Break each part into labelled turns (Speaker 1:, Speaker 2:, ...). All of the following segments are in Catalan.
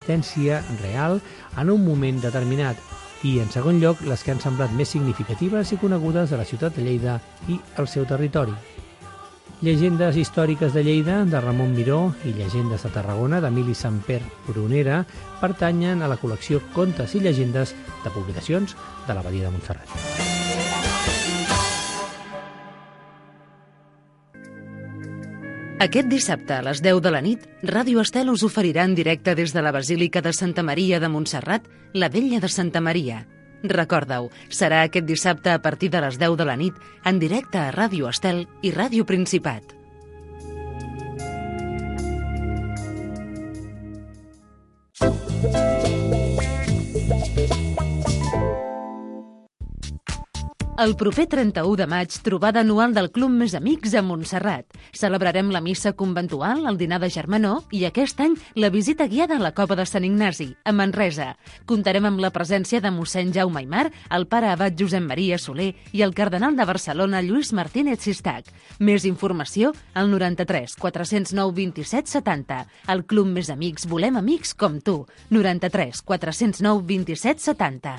Speaker 1: existència real en un moment determinat i, en segon lloc, les que han semblat més significatives i conegudes de la ciutat de Lleida i el seu territori. Llegendes històriques de Lleida, de Ramon Miró, i Llegendes de Tarragona, d'Emili Samper Prunera, pertanyen a la col·lecció Contes i Llegendes de publicacions de l'Abadia de Montserrat.
Speaker 2: Aquest dissabte a les 10 de la nit, Ràdio Estel us oferirà en directe des de la Basílica de Santa Maria de Montserrat, la Vetlla de Santa Maria. Recorda-ho, serà aquest dissabte a partir de les 10 de la nit, en directe a Ràdio Estel i Ràdio Principat. El proper 31 de maig, trobada anual del Club Més Amics a Montserrat. Celebrarem la missa conventual, el dinar de germanor i aquest any la visita guiada a la Cova de Sant Ignasi, a Manresa. Comptarem amb la presència de mossèn Jaume Aymar, el pare abat Josep Maria Soler i el cardenal de Barcelona Lluís Martínez Sistac. Més informació al 93 409 27 70. El Club Més Amics volem amics com tu. 93 409 27 70.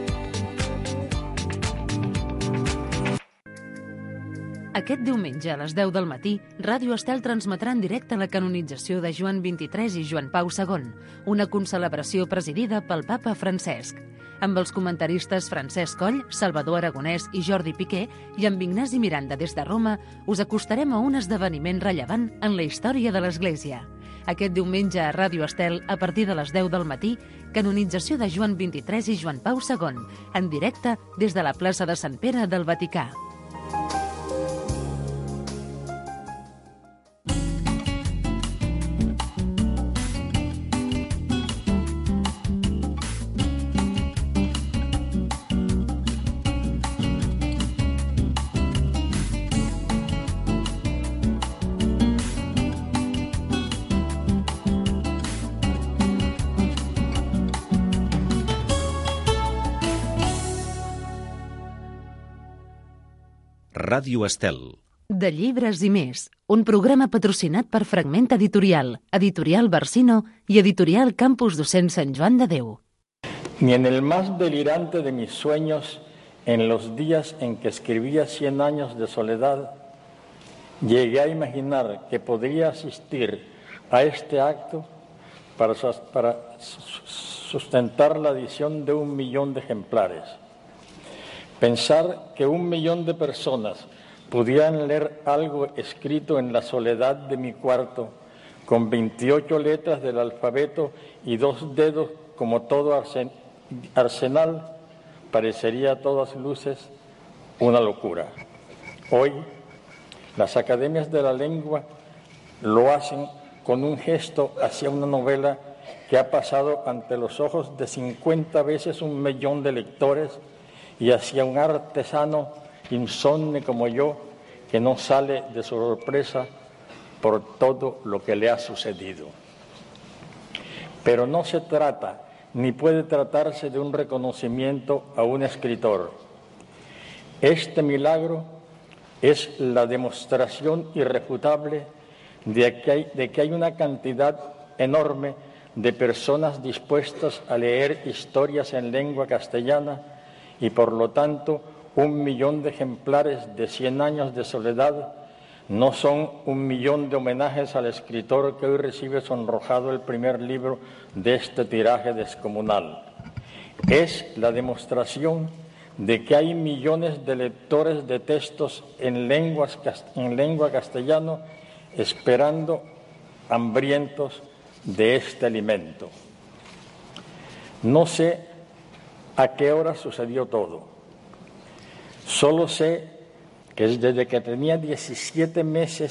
Speaker 2: Aquest diumenge a les 10 del matí, Ràdio Estel transmetrà en directe la canonització de Joan XXIII i Joan Pau II, una concelebració presidida pel papa Francesc. Amb els comentaristes Francesc Coll, Salvador Aragonès i Jordi Piqué, i amb Ignasi Miranda des de Roma, us acostarem a un esdeveniment rellevant en la història de l'Església. Aquest diumenge a Ràdio Estel, a partir de les 10 del matí, canonització de Joan XXIII i Joan Pau II, en directe des de la plaça de Sant Pere del Vaticà.
Speaker 3: Ràdio Estel.
Speaker 2: De llibres i més, un programa patrocinat per Fragment Editorial, Editorial Barsino y Editorial Campus Docent Sant Joan de Déu.
Speaker 4: Ni en el más delirante de mis sueños, en los días en que escribía 100 años de soledad, llegué a imaginar que podría asistir a este acto para sustentar la edición de 1 millón de ejemplares. Pensar que 1 millón de personas pudieran leer algo escrito en la soledad de mi cuarto, con 28 letras del alfabeto y 2 dedos como todo arsenal, parecería a todas luces una locura. Hoy, las academias de la lengua lo hacen con un gesto hacia una novela que ha pasado ante los ojos de 50 veces 1 millón de lectores y hacia un artesano insomne como yo, que no sale de su sorpresa por todo lo que le ha sucedido. Pero no se trata, ni puede tratarse de un reconocimiento a un escritor. Este milagro es la demostración irrefutable de que hay una cantidad enorme de personas dispuestas a leer historias en lengua castellana y por lo tanto 1 millón de ejemplares de 100 años de soledad no son 1 millón de homenajes al escritor que hoy recibe sonrojado el primer libro de este tiraje descomunal. Es la demostración de que hay millones de lectores de textos en lengua castellano esperando hambrientos de este alimento. No sé a qué hora sucedió todo. Solo sé que desde que tenía 17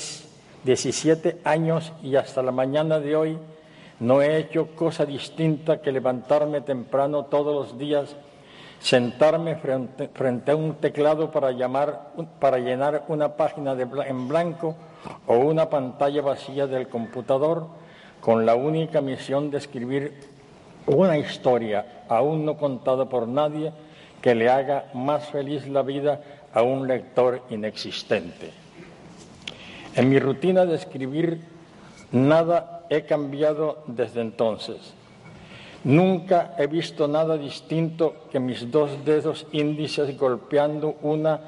Speaker 4: años y hasta la mañana de hoy no he hecho cosa distinta que levantarme temprano todos los días, sentarme frente a un teclado para llenar una página en blanco o una pantalla vacía del computador con la única misión de escribir una historia aún no contada por nadie que le haga más feliz la vida a un lector inexistente. En mi rutina de escribir nada he cambiado desde entonces. Nunca he visto nada distinto que mis 2 dedos índices golpeando una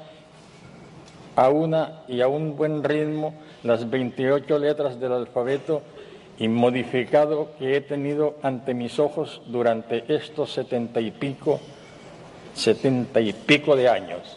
Speaker 4: y a un buen ritmo las 28 letras del alfabeto inmodificado que he tenido ante mis ojos durante estos 70 y pico de años.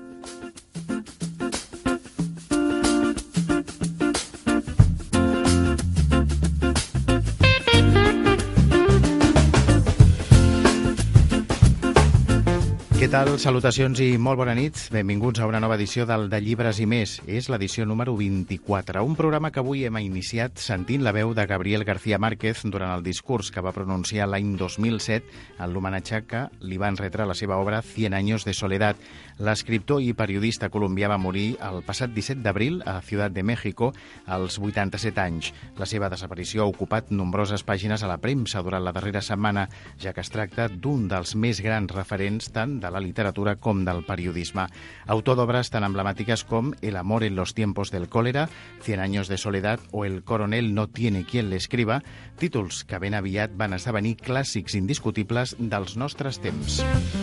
Speaker 3: Què tal? Salutacions i molt bona nit. Benvinguts a una nova edició del De Llibres i Més. És l'edició número 24, un programa que avui hem iniciat sentint la veu de Gabriel García Márquez durant el discurs que va pronunciar l'any 2007 en l'homenatge que li van retre a la seva obra 100 años de soledad. L'escriptor i periodista colombià va morir el passat 17 d'abril a Ciutat de México als 87 anys. La seva desaparició ha ocupat nombroses pàgines a la premsa durant la darrera setmana, ja que es tracta d'un dels més grans referents tant de la literatura com del periodisme. Autor d'obres tan emblemàtiques com El amor en los tiempos del cólera, 100 años de soledad o El coronel no tiene quien le escriba, títols que ben aviat van esdevenir clàssics indiscutibles dels nostres temps.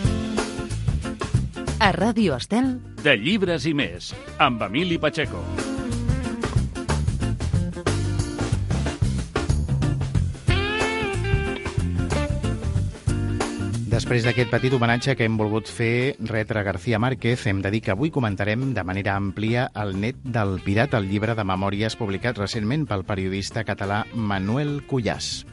Speaker 2: A Ràdio Estel,
Speaker 5: De Llibres i Més, amb Emili Pacheco.
Speaker 3: Després d'aquest petit homenatge que hem volgut fer retre a García Márquez, hem de dir que avui comentarem de manera àmplia El net del pirat, el llibre de memòries publicat recentment pel periodista català Manuel Cuyàs.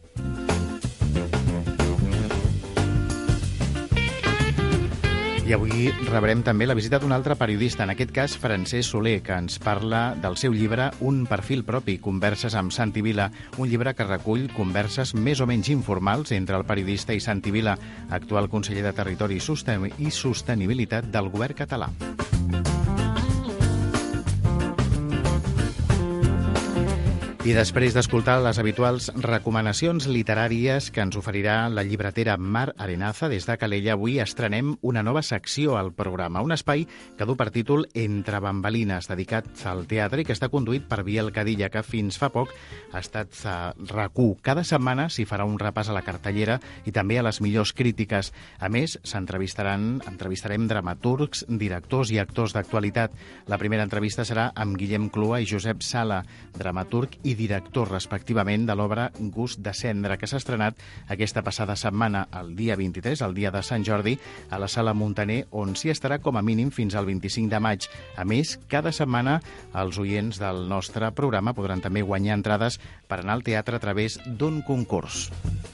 Speaker 3: I avui rebrem també la visita d'un altre periodista, en aquest cas Francesc Soler, que ens parla del seu llibre Un perfil propi, converses amb Santi Vila, un llibre que recull converses més o menys informals entre el periodista i Santi Vila, actual conseller de Territori i Sostenibilitat del govern català. I després d'escoltar les habituals recomanacions literàries que ens oferirà la llibretera Mar Arenaza des de Calella, avui estrenem una nova secció al programa, un espai que du per títol Entre bambalines, dedicat al teatre i que està conduït per Biel Cadilla, que fins fa poc ha estat a RAC1. Cada setmana s'hi farà un repàs a la cartellera i també a les millors crítiques. A més, entrevistarem dramaturgs, directors i actors d'actualitat. La primera entrevista serà amb Guillem Clua i Josep Sala, dramaturg i director, respectivament, de l'obra Gust de cendra, que s'ha estrenat aquesta passada setmana, el dia 23, el dia de Sant Jordi, a la Sala Muntaner, on s'hi estarà com a mínim fins al 25 de maig. A més, cada setmana els oients del nostre programa podran també guanyar entrades per anar al teatre a través d'un concurs.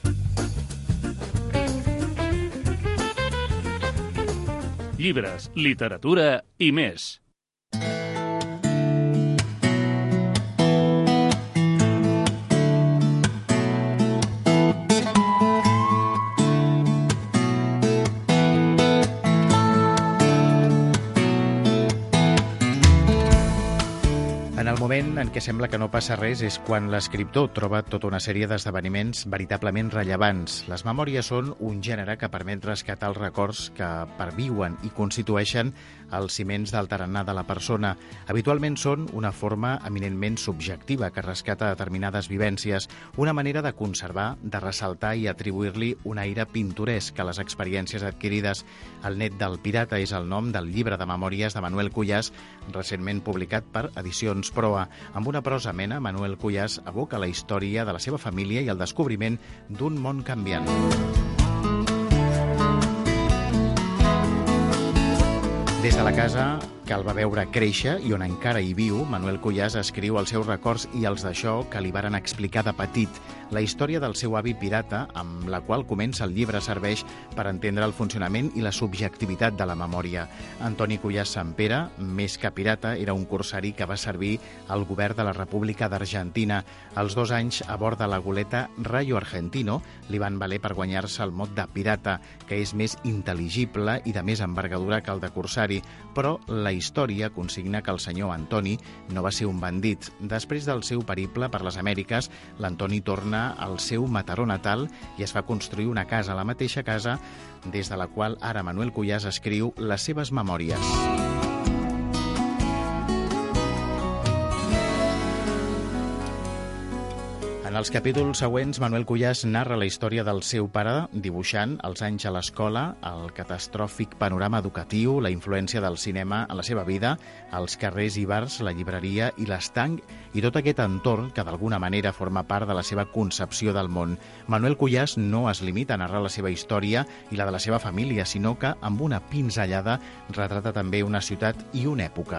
Speaker 5: Llibres, literatura i més.
Speaker 3: En el moment en què sembla que no passa res és quan l'escriptor troba tota una sèrie d'esdeveniments veritablement rellevants. Les memòries són un gènere que permet rescatar els records que perviuen i constitueixen els ciments del tarannà de la persona. Habitualment són una forma eminentment subjectiva que rescata determinades vivències, una manera de conservar, de ressaltar i atribuir-li un aire pintoresc a les experiències adquirides. El net del pirata és el nom del llibre de memòries de Manuel Cuyàs, recentment publicat per Edicions Proa. Amb una prosa amena, Manuel Cuyàs evoca la història de la seva família i el descobriment d'un món canviant. Des de la casa que el va veure créixer i on encara hi viu, Manuel Cuyàs escriu els seus records i els d'això que li varen explicar de petit. La història del seu avi pirata, amb la qual comença el llibre, serveix per entendre el funcionament i la subjectivitat de la memòria. Antoni Cuyàs Sampere, més que pirata, era un corsari que va servir al govern de la República d'Argentina. Als 2 anys, a bord de la goleta Rayo Argentino, li van valer per guanyar-se el mot de pirata, que és més intel·ligible i de més envergadura que el de corsari, però la història consigna que el senyor Antoni no va ser un bandit. Després del seu periple per les Amèriques, l'Antoni torna al seu Mataró natal i es va construir una casa, la mateixa casa des de la qual ara Manuel Cuyàs escriu les seves memòries. En En els capítols següents, Manuel Cuyàs narra la història del seu pare dibuixant els anys a l'escola, el catastròfic panorama educatiu, la influència del cinema en la seva vida, els carrers i bars, la llibreria i l'estanc i tot aquest entorn que d'alguna manera forma part de la seva concepció del món. Manuel Cuyàs no es limita a narrar la seva història i la de la seva família, sinó que amb una pinzellada retrata també una ciutat i una època.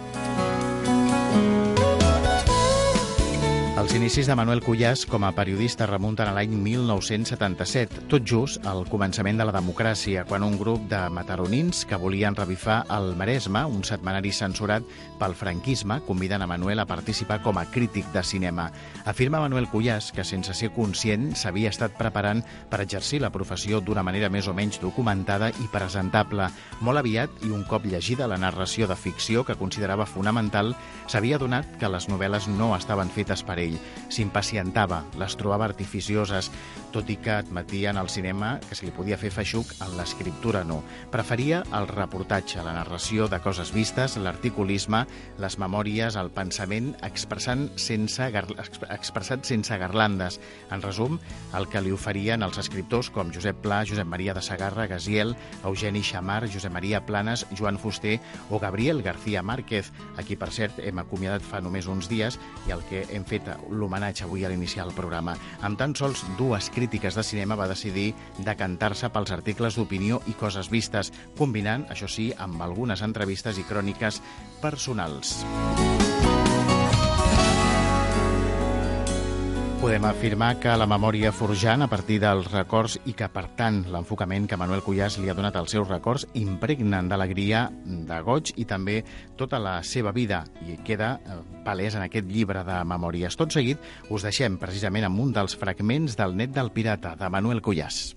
Speaker 3: Els inicis de Manuel Cuyàs com a periodista remunten a l'any 1977, tot just al començament de la democràcia, quan un grup de mataronins que volien revifar el Maresme, un setmanari censurat pel franquisme, conviden a Manuel a participar com a crític de cinema. Afirma Manuel Cuyàs que, sense ser conscient, s'havia estat preparant per exercir la professió d'una manera més o menys documentada i presentable. Molt aviat, i un cop llegida la narració de ficció que considerava fonamental, s'havia adonat que les novel·les no estaven fetes per ell. S'impacientava, les trobava artificioses, tot i que admetien al cinema que se li podia fer feixuc, en l'escriptura no. Preferia el reportatge, la narració de coses vistes, l'articulisme, les memòries, el pensament, expressat sense garlandes. En resum, el que li oferien els escriptors com Josep Pla, Josep Maria de Sagarra, Gaziel, Eugeni Xamar, Josep Maria Planes, Joan Fuster o Gabriel García Márquez, a qui, per cert, hem acomiadat fa només uns dies i al que hem fet l'homenatge avui a l'iniciar el programa. Amb tan sols 2 crítiques de cinema va decidir decantar-se pels articles d'opinió i coses vistes, combinant, això sí, amb algunes entrevistes i cròniques personals. Podem afirmar que la memòria forjant a partir dels records i que, per tant, l'enfocament que Manuel Cuyàs li ha donat als seus records impregnen d'alegria, de goig i també tota la seva vida, i queda palès en aquest llibre de memòries. Tot seguit us deixem precisament amb un dels fragments del Net del Pirata, de Manuel Cuyàs.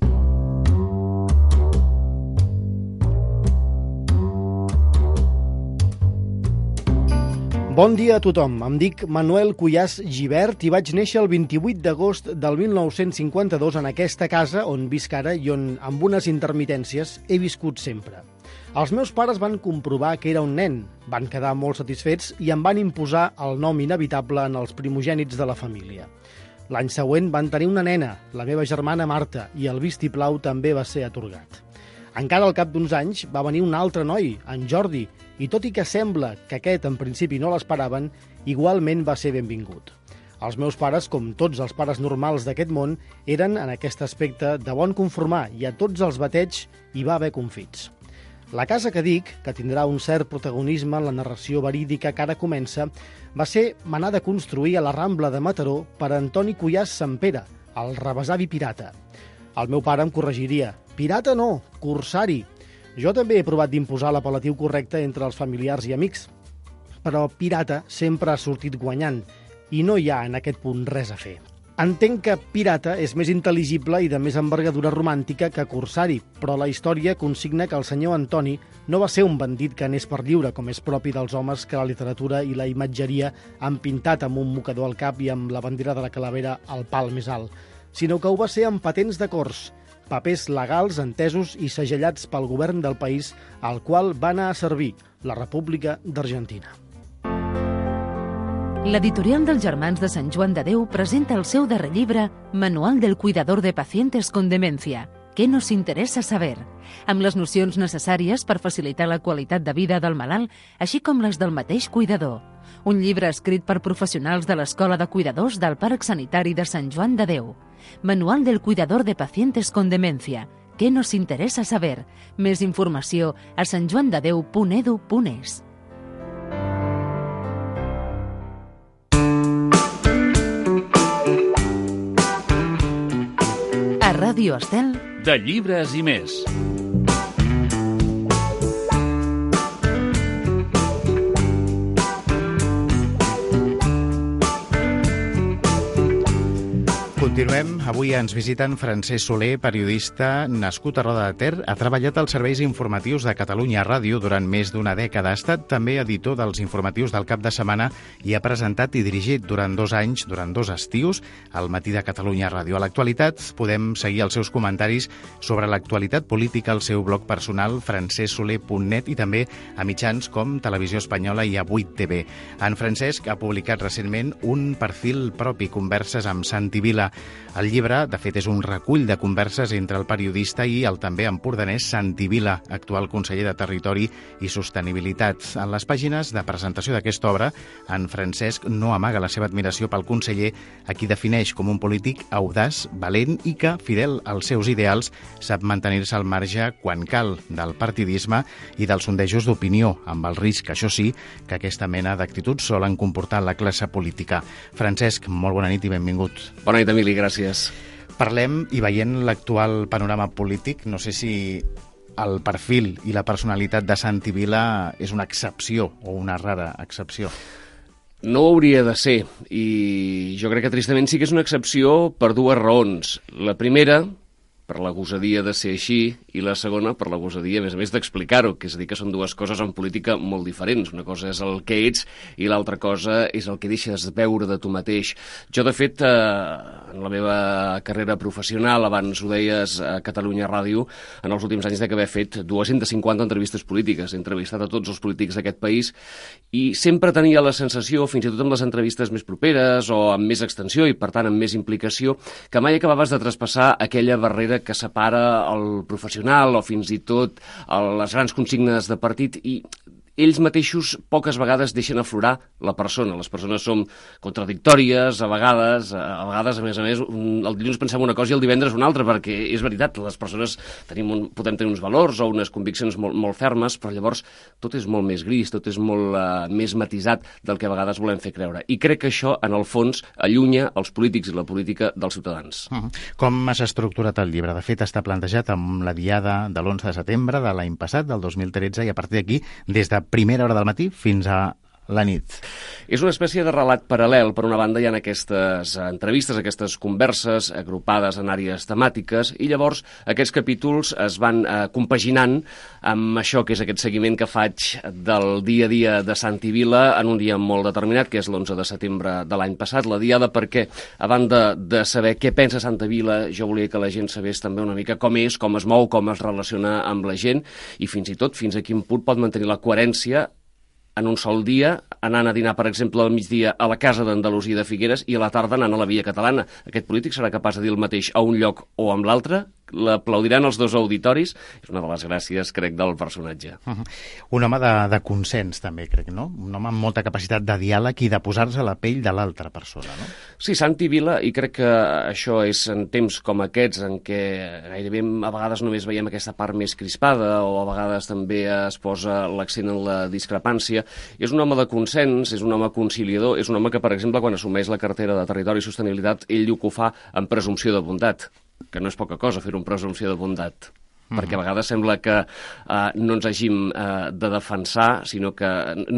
Speaker 6: Bon dia a tothom. Em dic Manuel Cuyàs Gibert i vaig néixer el 28 d'agost del 1952 en aquesta casa on visc ara i on, amb unes intermitències, he viscut sempre. Els meus pares van comprovar que era un nen, van quedar molt satisfets i em van imposar el nom inevitable en els primogènits de la família. L'any següent van tenir una nena, la meva germana Marta, i el vistiplau també va ser atorgat. Encara al cap d'uns anys va venir un altre noi, en Jordi, i tot i que sembla que aquest en principi no l'esperaven, igualment va ser benvingut. Els meus pares, com tots els pares normals d'aquest món, eren, en aquest aspecte, de bon conformar i a tots els bateigs hi va haver confits. La casa que dic, que tindrà un cert protagonisme en la narració verídica que ara comença, va ser manada a construir a la Rambla de Mataró per Antoni Cuyàs Sampere, el rebesavi pirata. El meu pare em corregiria. Pirata no, corsari. Jo també he provat d'imposar l'apel·latiu correcte entre els familiars i amics. Però pirata sempre ha sortit guanyant i no hi ha en aquest punt res a fer. Entenc que pirata és més intel·ligible i de més envergadura romàntica que corsari, però la història consigna que el senyor Antoni no va ser un bandit que anés per lliure, com és propi dels homes que la literatura i la imatgeria han pintat amb un mocador al cap i amb la bandera de la Calavera al pal més alt, sinó que ho va ser amb patents de cors, papers legals entesos i segellats pel govern del país al qual va anar a servir, la República d'Argentina.
Speaker 2: L'editorial dels Germans de Sant Joan de Déu presenta el seu darrer llibre Manual del cuidador de pacientes con demencia. Què nos interessa saber? Amb les nocions necessàries per facilitar la qualitat de vida del malalt, així com les del mateix cuidador. Un llibre escrit per professionals de l'Escola de Cuidadors del Parc Sanitari de Sant Joan de Déu. Manual del cuidador de pacientes con demencia. Què nos interessa saber? Més informació a santjoandedeu.edu.es. A Ràdio Estel,
Speaker 5: de llibres i més.
Speaker 3: Continuem. Avui ens visiten Francesc Soler, periodista nascut a Roda de Ter. Ha treballat als serveis informatius de Catalunya Ràdio durant més d'una dècada. Ha estat també editor dels informatius del cap de setmana i ha presentat i dirigit durant 2 anys, durant 2 estius, al Matí de Catalunya Ràdio. A l'actualitat podem seguir els seus comentaris sobre l'actualitat política al seu blog personal francessoler.net i també a mitjans com Televisió Espanyola i a 8TV. En Francesc ha publicat recentment un perfil propi, Converses amb Santi Vila. El llibre, de fet, és un recull de converses entre el periodista i el també empordanès Santi Vila, actual conseller de Territori i Sostenibilitat. En les pàgines de presentació d'aquesta obra, en Francesc no amaga la seva admiració pel conseller, a qui defineix com un polític audaç, valent i que, fidel als seus ideals, sap mantenir-se al marge quan cal del partidisme i dels sondejos d'opinió, amb el risc, això sí, que aquesta mena d'actituds solen comportar la classe política. Francesc, molt bona nit i benvingut.
Speaker 7: Bona nit, Emili, gràcies.
Speaker 3: Parlem, i veient l'actual panorama polític, no sé si el perfil i la personalitat de Santi Vila és una excepció o una rara excepció.
Speaker 7: No ho hauria de ser, i jo crec que tristament sí que és una excepció per 2 raons. La primera, per la gosadia de ser així, i la segona, per la gosadia, a més d'explicar-ho, que és a dir que són 2 coses en política molt diferents. Una cosa és el que ets i l'altra cosa és el que deixes veure de tu mateix. Jo, de fet, en la meva carrera professional, abans ho deies a Catalunya Ràdio, en els últims anys d'haver fet 250 entrevistes polítiques. He entrevistat a tots els polítics d'aquest país i sempre tenia la sensació, fins i tot amb les entrevistes més properes o amb més extensió i, per tant, amb més implicació, que mai acabaves de traspassar aquella barrera que separa el professional o fins i tot les grans consignes de partit, i ells mateixos poques vegades deixen aflorar la persona. Les persones som contradictòries, a vegades, a més, el dilluns pensem una cosa i el divendres una altra, perquè és veritat, les persones podem tenir uns valors o unes conviccions molt fermes, però llavors tot és molt més gris, tot és molt més matisat del que a vegades volem fer creure. I crec que això, en el fons, allunya els polítics i la política dels ciutadans.
Speaker 3: Com has estructurat el llibre? De fet, està plantejat amb la diada de l'11 de setembre de l'any passat, del 2013, i a partir d'aquí, des de primera hora del matí fins a la nit.
Speaker 7: És una espècie de relat paral·lel. Per una banda hi ha aquestes entrevistes, aquestes converses agrupades en àrees temàtiques, i llavors aquests capítols es van compaginant amb això que és aquest seguiment que faig del dia a dia de Santi Vila en un dia molt determinat, que és l'11 de setembre de l'any passat, la diada, perquè a banda de saber què pensa Santi Vila, jo volia que la gent sabés també una mica com és, com es mou, com es relaciona amb la gent i fins i tot fins a quin punt pot mantenir la coherència en un sol dia, anant a dinar, per exemple, al migdia a la Casa d'Andalusia de Figueres i a la tarda anant a la Via Catalana. Aquest polític serà capaç de dir el mateix a un lloc o amb l'altre? L'aplaudiran els 2 auditoris? És una de les gràcies, crec, del personatge.
Speaker 3: Un home de consens, també, crec, no? Un home amb molta capacitat de diàleg i de posar-se a la pell de l'altra persona, no?
Speaker 7: Sí, Santi Vila, i crec que això és en temps com aquests, en què gairebé a vegades només veiem aquesta part més crispada o a vegades també es posa l'accent en la discrepància. És un home de consens, és un home conciliador, és un home que, per exemple, quan assumeix la cartera de Territori i Sostenibilitat, ell diu que ho fa amb presumpció de bondat, que no és poca cosa fer un presumpció de bondat, perquè a vegades sembla que no ens hàgim de defensar, sinó que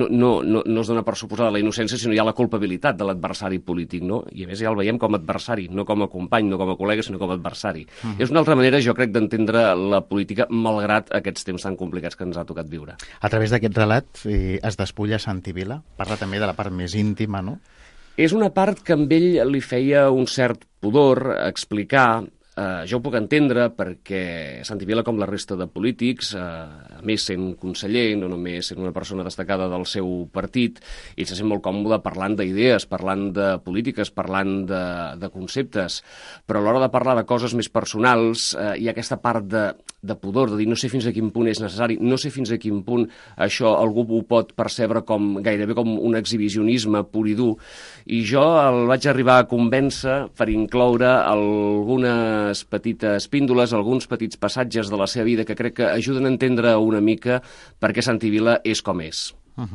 Speaker 7: no es dona per suposada la innocència, sinó hi ha la culpabilitat de l'adversari polític, no? I a més ja el veiem com a adversari, no com a company, no com a col·lega, sinó com a adversari. És una altra manera, jo crec, d'entendre la política, malgrat aquests temps tan complicats que ens ha tocat viure.
Speaker 3: A través d'aquest relat es despulla Santi Vila, parla també de la part més íntima, no?
Speaker 7: És una part que amb ell li feia un cert pudor explicar. Jo ho puc entendre perquè Santi Vila, com la resta de polítics, a més sent conseller, no només sent una persona destacada del seu partit, ell se sent molt còmode parlant d'idees, parlant de polítiques, parlant de conceptes, però a l'hora de parlar de coses més personals hi ha aquesta part de pudor, de dir no sé fins a quin punt és necessari, no sé fins a quin punt això algú ho pot percebre gairebé com un exhibicionisme pur i dur, i jo el vaig arribar a convèncer per incloure algunes petites píndoles, alguns petits passatges de la seva vida que crec que ajuden a entendre una mica per què Santi Vila és com és.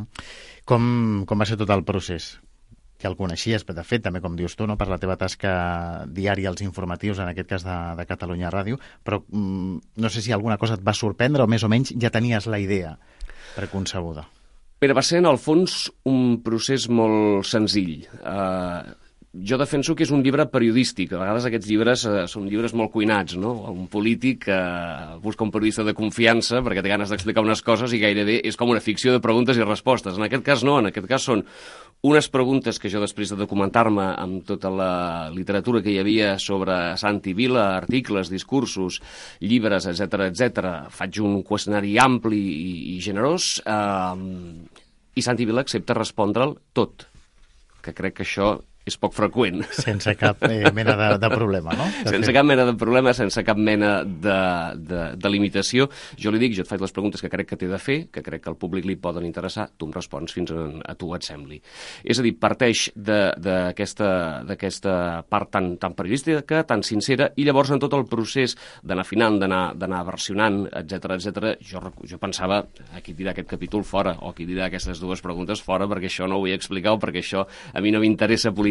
Speaker 3: Com va ser tot el procés? Que el coneixies, de fet, també com dius tu, no, per la teva tasca diària als informatius, en aquest cas de Catalunya Ràdio, però no sé si alguna cosa et va sorprendre o més o menys ja tenies la idea preconcebuda.
Speaker 7: Però va ser, en el fons, un procés molt senzill. jo defenso que és un llibre periodístic. A vegades aquests llibres són llibres molt cuinats, no? Un polític busca un periodista de confiança perquè té ganes d'explicar unes coses i gairebé és com una ficció de preguntes i respostes. En aquest cas no, en aquest cas són unes preguntes que jo, després de documentar-me amb tota la literatura que hi havia sobre Santi Vila, articles, discursos, llibres, etc., faig un qüestionari ampli i generós, i Santi Vila accepta respondre'l tot, que crec que això és poc freqüent.
Speaker 3: Sense cap mena de problema, no?
Speaker 7: Sense cap mena de problema, sense cap mena de limitació. Jo li dic, jo et faig les preguntes que crec que t'he de fer, que crec que al públic li poden interessar, tu em respons fins a tu et sembli. És a dir, parteix d'aquesta part tan periodística, tan sincera, i llavors en tot el procés d'anar afinant, d'anar versionant, etc., jo pensava, aquí dirà aquest capítol fora, o aquí dirà aquestes dues preguntes fora, perquè això no ho vull explicar, o perquè això a mi no m'interessa políticament.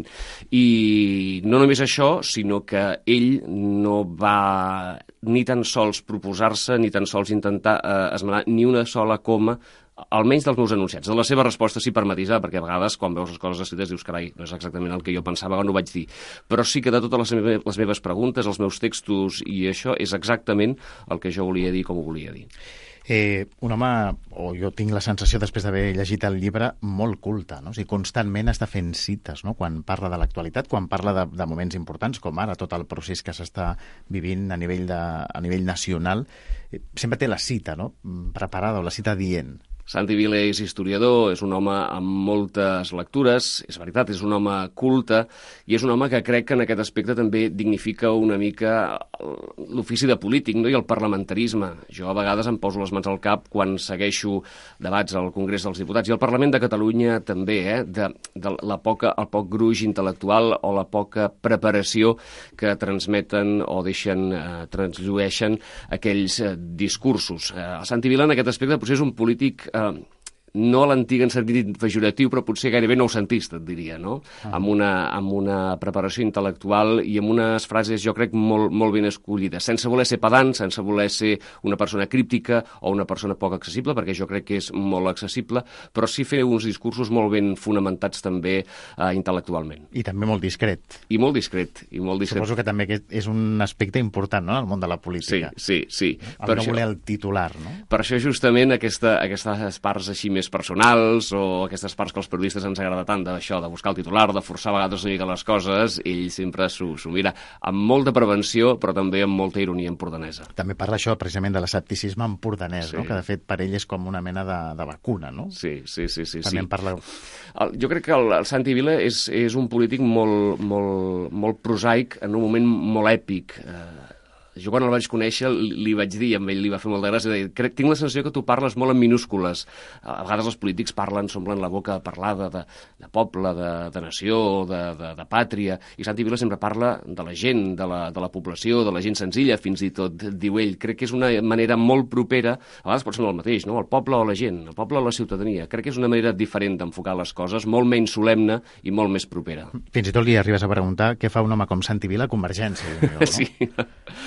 Speaker 7: I no només això, sinó que ell no va ni tan sols proposar-se, ni tan sols intentar esmenar ni una sola coma, almenys dels meus enunciats. De la seva resposta sí per matisar, perquè a vegades quan veus les coses escrites dius, carai, no és exactament el que jo pensava, no ho vaig dir. Però sí que de totes les meves preguntes, els meus textos i això, és exactament el que jo volia dir com ho volia dir.
Speaker 3: Un home, o jo tinc la sensació després d'haver llegit el llibre, molt culte, no? O sigui, constantment està fent cites, no? Quan parla de l'actualitat, quan parla de moments importants, com ara tot el procés que s'està vivint a nivell nacional, sempre té la cita, no? Preparada, o la cita dient.
Speaker 7: Santi Vila és historiador, és un home amb moltes lectures, és veritat, és un home culte, i és un home que crec que en aquest aspecte també dignifica una mica l'ofici de polític, no? I el parlamentarisme. Jo a vegades em poso les mans al cap quan segueixo debats al Congrés dels Diputats i al Parlament de Catalunya també, de el poc gruix intel·lectual o la poca preparació que transmeten o transllueixen aquells discursos. Santi Vila en aquest aspecte potser és un polític no a l'antic en sentit pejoratiu, però potser gairebé noucentista, et diria, no? Amb una preparació intel·lectual i amb unes frases, jo crec, molt ben escollides, sense voler ser pedant, sense voler ser una persona críptica o una persona poc accessible, perquè jo crec que és molt accessible, però sí fer uns discursos molt ben fonamentats també intel·lectualment.
Speaker 3: I també molt discret.
Speaker 7: I molt discret.
Speaker 3: Suposo que també és un aspecte important, no?, en el món de la política.
Speaker 7: Sí.
Speaker 3: El no voler el titular, no?
Speaker 7: Per això justament aquestes parts així més personals o aquestes parts que als periodistes ens agrada tant d'això, de buscar el titular, de forçar a vegades una mica les coses, ell sempre s'ho mira amb molta prevenció, però també amb molta ironia empordanesa. També
Speaker 3: parla això precisament de l'escepticisme empordanès, sí. No? Que de fet per ell és com una mena de vacuna, no?
Speaker 7: Sí.
Speaker 3: També en parla...
Speaker 7: Jo crec que el Santi Vila és un polític molt prosaic en un moment molt èpic. Jo quan el vaig conèixer li vaig dir, amb ell li va fer molt de gràcia, tinc la sensació que tu parles molt en minúscules. A vegades els polítics s'omplen la boca parlada de poble, de nació, de pàtria, i Santi Vila sempre parla de la gent, de la població, de la gent senzilla, fins i tot, diu ell. Crec que és una manera molt propera, a vegades pot ser el mateix, no? El poble o la gent, el poble o la ciutadania. Crec que és una manera diferent d'enfocar les coses, molt menys solemne i molt més propera.
Speaker 3: Fins i tot li arribes a preguntar què fa un home com Santi Vila a Convergència i Unió, no?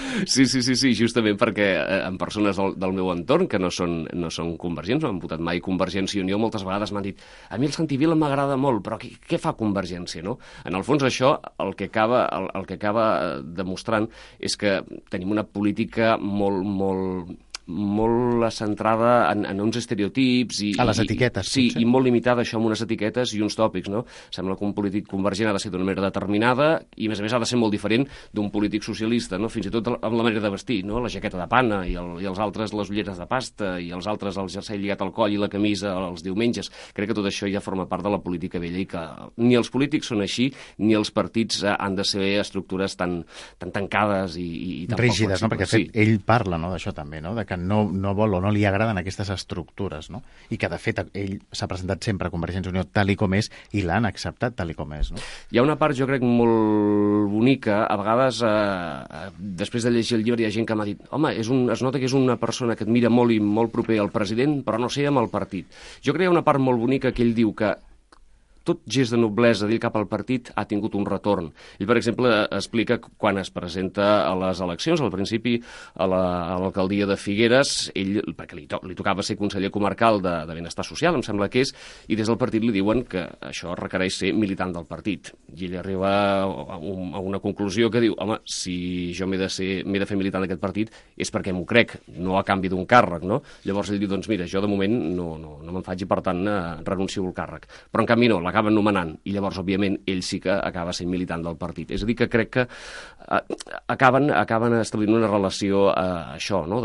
Speaker 7: Sí, justament perquè en persones del meu entorn que no són convergents, no han votat mai Convergència i Unió, moltes vegades m'han dit a mi el Santi Vila m'agrada molt, però què fa Convergència, no? En el fons això el que acaba demostrant és que tenim una política molt centrada en uns estereotips
Speaker 3: a les etiquetes,
Speaker 7: sí, i molt limitada això amb unes etiquetes i uns tòpics, no? Sembla que un polític convergent ha de ser d'una manera determinada i a més ha de ser molt diferent d'un polític socialista, no? Fins i tot amb la manera de vestir, no? La jaqueta de pana i els altres les ulleres de pasta i els altres el jersei lligat al coll i la camisa els diumenges. Crec que tot això ja forma part de la política vella i que ni els polítics són així ni els partits han de ser estructures tan tancades i tan
Speaker 3: rígides, no? Perquè de fet ell parla, no, d'això també, no? De que no vol o no li agraden aquestes estructures, no? I que, de fet, ell s'ha presentat sempre a Convergència i Unió tal i com és i l'han acceptat tal i com és, no?
Speaker 7: Hi ha una part, jo crec, molt bonica. A vegades, després de llegir el llibre, hi ha gent que m'ha dit home, es nota que és una persona que admira molt i molt proper al president, però no sé amb el partit. Jo crec que hi ha una part molt bonica que ell diu que tot gest de noblesa d'ell cap al partit ha tingut un retorn. Ell, per exemple, explica quan es presenta a les eleccions, al principi a l'alcaldia de Figueres, ell, perquè li tocava ser conseller comarcal de Benestar Social, em sembla que és, i des del partit li diuen que això requereix ser militant del partit. I ell arriba a una conclusió que diu, home, si jo m'he de fer militant d'aquest partit és perquè m'ho crec, no a canvi d'un càrrec, no? Llavors ell diu, doncs mira, jo de moment no me'n faig i per tant renuncio al càrrec. Però en canvi no, l'acaben nomenant i llavors, òbviament, ell sí que acaba sent militant del partit. És a dir, que crec que acaben establint una relació això, no?,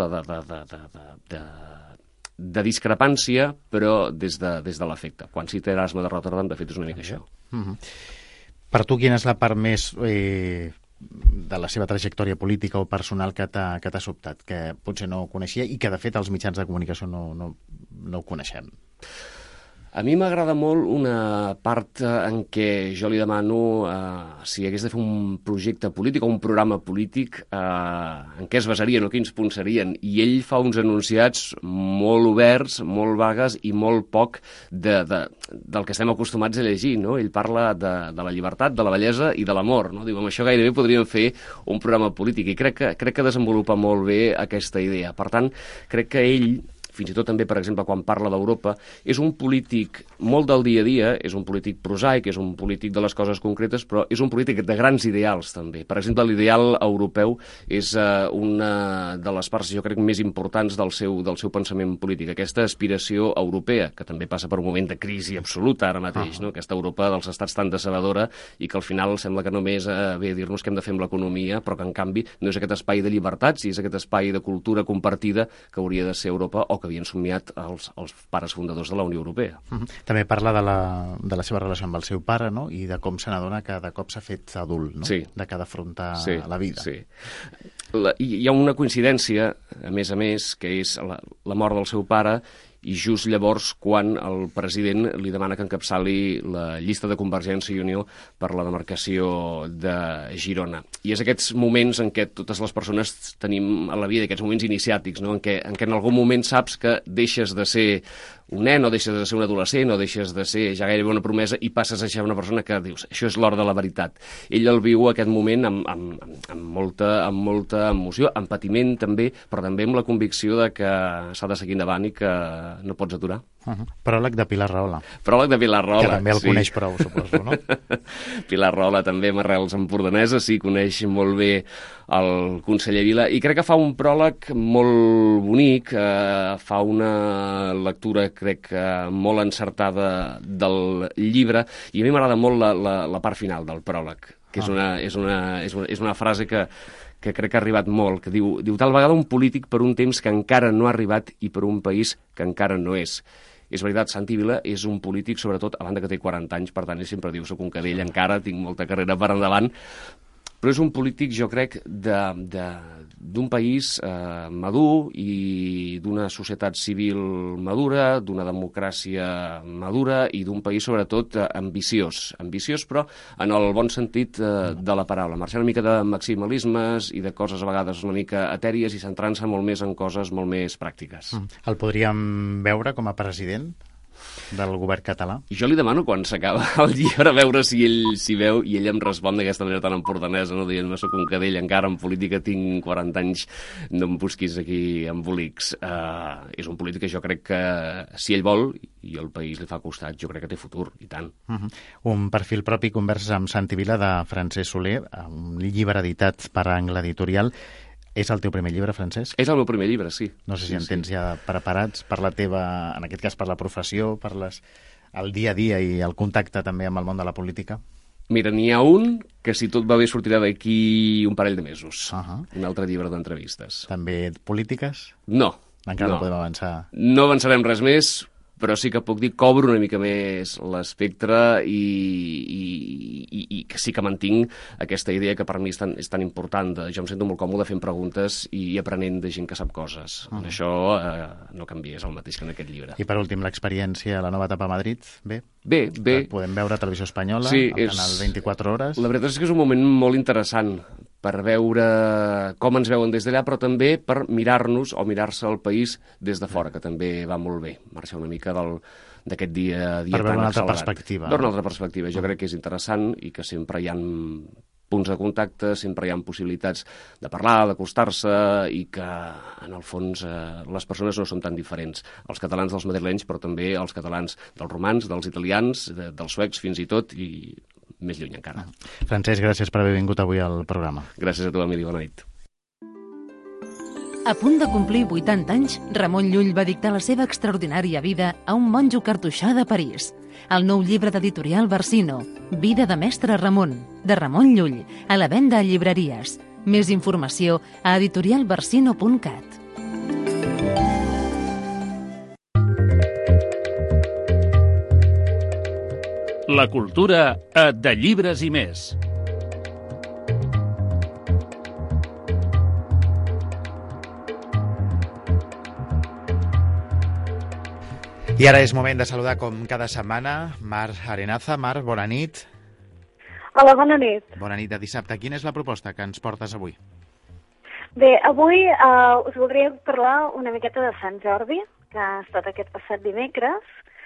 Speaker 7: de discrepància, però des de l'afecte. Quan cita Erasme de Rotterdam, de fet, és una mica això.
Speaker 3: Per tu, quina és la part més de la seva trajectòria política o personal que t'ha sobtat, que potser no coneixia i que, de fet, els mitjans de comunicació no ho coneixem?
Speaker 7: A mi m'agrada molt una part en què jo li demano si hagués de fer un projecte polític o un programa polític en què es basarien o quins punts serien. I ell fa uns enunciats molt oberts, molt vagues i molt poc del que estem acostumats a llegir, no? Ell parla de la llibertat, de la bellesa i de l'amor, no? Diu, amb això gairebé podríem fer un programa polític i crec que desenvolupa molt bé aquesta idea. Per tant, crec que ell, fins i tot també, per exemple, quan parla d'Europa, és un polític molt del dia a dia, és un polític prosaic, és un polític de les coses concretes, però és un polític de grans ideals, també. Per exemple, l'ideal europeu és una de les parts, jo crec, més importants del seu pensament polític, aquesta aspiració europea, que també passa per un moment de crisi absoluta ara mateix, no? Aquesta Europa dels estats tan decebedora i que al final sembla que només ve a dir-nos què hem de fer amb l'economia, però que en canvi no és aquest espai de llibertats i és aquest espai de cultura compartida que hauria de ser Europa o que havien somiat els pares fundadors de la Unió Europea.
Speaker 3: També parla de la seva relació amb el seu pare, no? I de com se n'adona que de cop s'ha fet adult, no?
Speaker 7: Sí.
Speaker 3: De que ha d'afrontar la vida.
Speaker 7: Sí. Hi ha una coincidència, a més, que és la mort del seu pare i just llavors quan el president li demana que encapçali la llista de Convergència i Unió per la demarcació de Girona. I és aquests moments en què totes les persones tenim a la vida, aquests moments iniciàtics, no? en què en algun moment saps que deixes de ser un nen, o deixes de ser un adolescent, o deixes de ser ja gairebé una promesa i passes a ser una persona que dius, això és l'hora de la veritat. Ell el viu aquest moment amb molta emoció, amb patiment també, però també amb la convicció de que s'ha de seguir endavant i que no pots aturar.
Speaker 3: Pròleg de Pilar Rahola.
Speaker 7: Pròleg de Pilar Rahola,
Speaker 3: que també el coneix prou, suposo, no?
Speaker 7: Pilar Rahola també amb arrels empordaneses, sí, coneix molt bé el conseller Vila, i crec que fa un pròleg molt bonic, fa una lectura, crec, molt encertada del llibre, i a mi m'agrada molt la part final del pròleg, que és una frase que crec que ha arribat molt, que diu tal vegada un polític per un temps que encara no ha arribat i per un país que encara no és. És veritat, Santi Vila és un polític, sobretot, a banda que té 40 anys, per tant, ell sempre diu, soc un cadell encara, tinc molta carrera per endavant, però és un polític, jo crec, d'un país madur i d'una societat civil madura, d'una democràcia madura i d'un país, sobretot, ambiciós, però en el bon sentit de la paraula, marxant una mica de maximalismes i de coses a vegades una mica etèries i centrant-se molt més en coses molt més pràctiques.
Speaker 3: El podríem veure com a president del govern català?
Speaker 7: Jo li demano quan s'acaba el llibre a veure si ell s'hi veu i ell em respon d'aquesta manera tan empordanesa, no? Dient-me, soc un cadell encara en política, tinc 40 anys, no em busquis aquí embolics. És un polític que jo crec que si ell vol i el país li fa costat, jo crec que té futur, i tant.
Speaker 3: Un perfil propi, converses amb Santi Vila de Francesc Soler, un llibre editat per Angle Editorial. És el teu primer llibre, Francesc?
Speaker 7: És el meu primer llibre, sí.
Speaker 3: No sé si en tens ja preparats per la teva, en aquest cas per la professió, per el dia a dia i el contacte també amb el món de la política?
Speaker 7: Mira, n'hi ha un que si tot va bé sortirà d'aquí un parell de mesos. Un altre llibre d'entrevistes.
Speaker 3: També polítiques?
Speaker 7: No.
Speaker 3: Encara no podem avançar.
Speaker 7: No avançarem res més, però sí que puc dir que obro una mica més l'espectre i que sí que mantinc aquesta idea que per mi és tan important. Jo em sento molt còmode fent preguntes i aprenent de gent que sap coses. Això no canvia, és el mateix que en aquest llibre.
Speaker 3: I per últim, l'experiència a la nova etapa a Madrid, bé?
Speaker 7: Bé.
Speaker 3: Podem veure a Televisió Espanyola,
Speaker 7: sí,
Speaker 3: al canal 24 hores.
Speaker 7: La veritat és que és un moment molt interessant per veure com ens veuen des d'allà, però també per mirar-nos o mirar-se el país des de fora, que també va molt bé. Marxar una mica d'aquest dia
Speaker 3: per veure
Speaker 7: tan
Speaker 3: una altra
Speaker 7: accelerat.
Speaker 3: perspectiva.
Speaker 7: Veure una altra perspectiva. Jo crec que és interessant i que sempre hi ha punts de contacte, sempre hi ha possibilitats de parlar, d'acostar-se i que, en el fons, les persones no són tan diferents. Els catalans dels madrilenys, però també els catalans dels romans, dels italians, dels suecs fins i tot, i més lluny encara.
Speaker 3: Francesc, gràcies per haver vingut avui al programa.
Speaker 7: Gràcies a tu, Emili, bona nit.
Speaker 2: A punt de complir 80 anys, Ramon Llull va dictar la seva extraordinària vida a un monjo cartoixà de París. El nou llibre d'editorial Barsino, Vida de mestre Ramon, de Ramon Llull, a la venda a llibreries. Més informació a editorialbarsino.cat.
Speaker 5: La cultura a De Llibres i Més.
Speaker 3: I ara és moment de saludar, com cada setmana, Mar Arenaza. Mar, bona nit.
Speaker 8: Hola, bona nit.
Speaker 3: Bona nit de dissabte. Quina és la proposta que ens portes avui?
Speaker 8: Bé, avui us voldria parlar una miqueta de Sant Jordi, que ha estat aquest passat dimecres,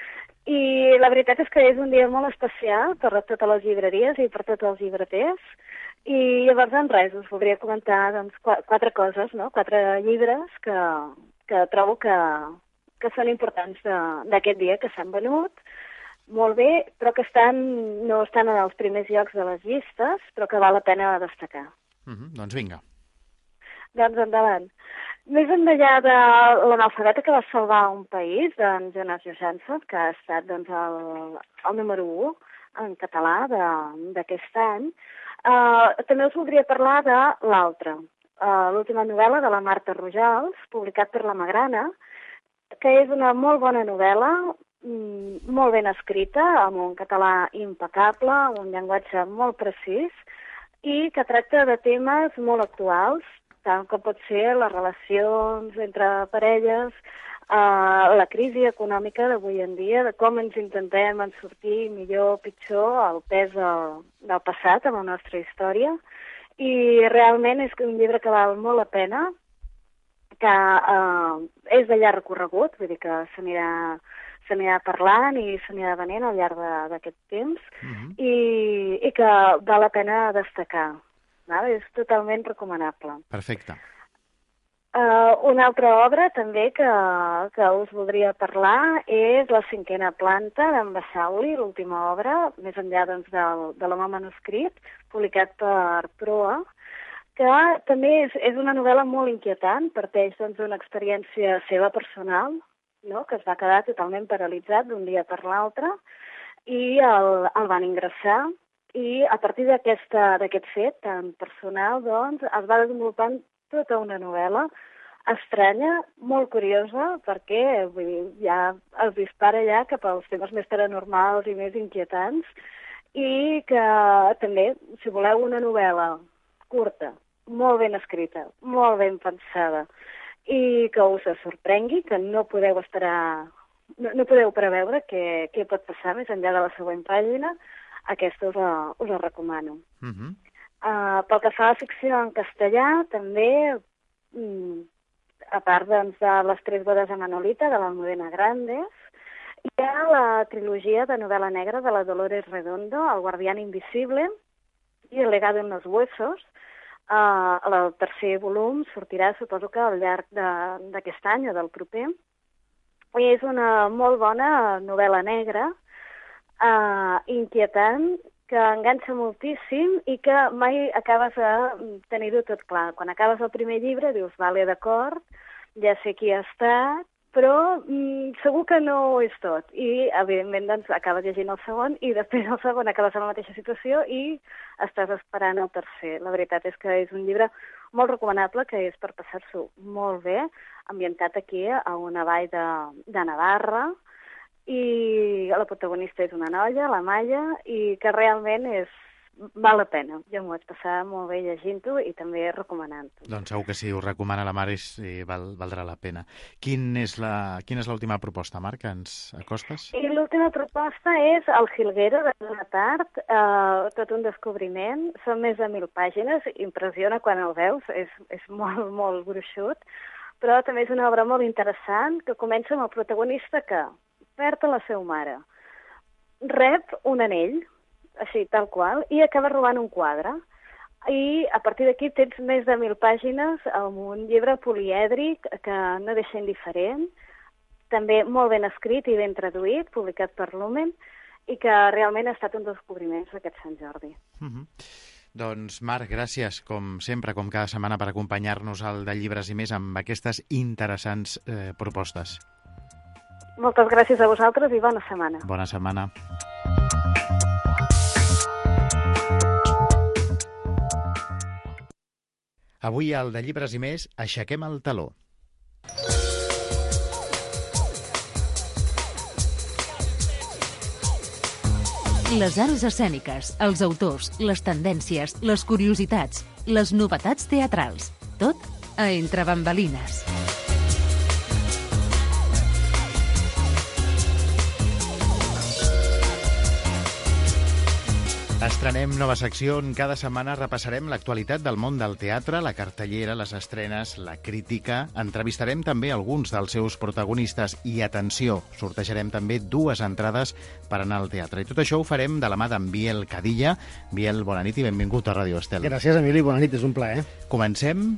Speaker 8: i la veritat és que és un dia molt especial per a totes les llibreries i per tots els llibreters, i llavors, en res, us voldria comentar doncs, quatre coses, no? 4 llibres que trobo que són importants d'aquest dia, que s'han venut molt bé, però que no estan en els primers llocs de les llistes, però que val la pena destacar.
Speaker 3: Doncs vinga.
Speaker 8: Doncs endavant. Més enllà de l'analfabeta que va salvar un país, d'en Jonas Johansson, que ha estat doncs, el número 1 en català d'aquest any, també us voldria parlar de l'altra, l'última novel·la de la Marta Rojals, publicat per la Magrana, que és una molt bona novel·la, molt ben escrita, amb un català impecable, un llenguatge molt precís, i que tracta de temes molt actuals, tant com pot ser les relacions entre parelles, la crisi econòmica d'avui en dia, de com ens intentem en sortir millor o pitjor el pes del passat en la nostra història, i realment és un llibre que val molt la pena, que és de llarg recorregut, vull dir que s'anirà parlant i s'anirà venent al llarg d'aquest temps, i que val la pena destacar. És totalment recomanable.
Speaker 3: Perfecte.
Speaker 8: Una altra obra també que us voldria parlar és La 5a planta d'en Basauli, l'última obra, més enllà doncs, de l'home manuscrit, publicat per Proa, que també és una novel·la molt inquietant, parteix d'una experiència seva personal, no? Que es va quedar totalment paralitzat d'un dia per l'altre, i el van ingressar, i a partir d'aquest fet tan personal, doncs, es va desenvolupant tota una novel·la estranya, molt curiosa, perquè vull dir, ja es dispara ja cap als temes més paranormals i més inquietants, i que també, si voleu una novel·la curta, molt ben escrita, molt ben pensada, i que us sorprengui, que no podeu preveure què pot passar més enllà de la següent pàgina, aquesta us la recomano. Pel que fa a la ficció en castellà, també, a part doncs, de Les 3 bodes de Manolita, de l'Almudena Grandes, hi ha la trilogia de novel·la negra de la Dolores Redondo, El guardián invisible i El legado en los huesos. El tercer volum sortirà, suposo que al llarg d'aquest any o del proper. I és una molt bona novel·la negra, inquietant, que enganxa moltíssim i que mai acabes de tenir-ho tot clar. Quan acabes el primer llibre dius, vale, d'acord, ja sé qui ha estat, però segur que no és tot. I, evidentment, doncs, acabes llegint el segon i després el segon acabes en la mateixa situació i estàs esperant el tercer. La veritat és que és un llibre molt recomanable, que és per passar-s'ho molt bé, ambientat aquí a una vall de Navarra, i la protagonista és una noia, la Maya, i que realment val la pena. Jo m'ho vaig passar molt bé llegint-ho i també recomanant-ho.
Speaker 3: Doncs segur que si ho recomana la Mar valdrà la pena. Quina és l'última proposta, Mar, que ens acostes?
Speaker 8: I l'última proposta és El Jilguero, de Joana Tart, tot un descobriment. Són més de 1.000 pàgines, impressiona quan el veus, és molt, molt gruixut, però també és una obra molt interessant que comença amb el protagonista que oferta a la seva mare. Rep un anell, així, tal qual, i acaba robant un quadre. I a partir d'aquí tens més de 1.000 pàgines amb un llibre polièdric que no deixa indiferent, també molt ben escrit i ben traduït, publicat per Lumen, i que realment ha estat un dels descobriments d'aquest Sant Jordi.
Speaker 3: Doncs, Mar, gràcies, com sempre, com cada setmana, per acompanyar-nos al de Llibres i Més amb aquestes interessants propostes.
Speaker 8: Moltes gràcies a vosaltres i bona setmana.
Speaker 3: Bona setmana. Avui, al de Llibres i Més, aixequem el taló.
Speaker 2: Les arts escèniques, els autors, les tendències, les curiositats, les novetats teatrals. Tot a Entre Bambalines.
Speaker 3: Estrenem nova secció on cada setmana repassarem l'actualitat del món del teatre, la cartellera, les estrenes, la crítica. Entrevistarem també alguns dels seus protagonistes i, atenció, sortejarem també 2 entrades per anar al teatre. I tot això ho farem de la mà d'en Biel Cadilla. Biel, bona nit i benvingut a Ràdio Estel.
Speaker 6: Gràcies, Emili, bona nit, és un plaer.
Speaker 3: Comencem.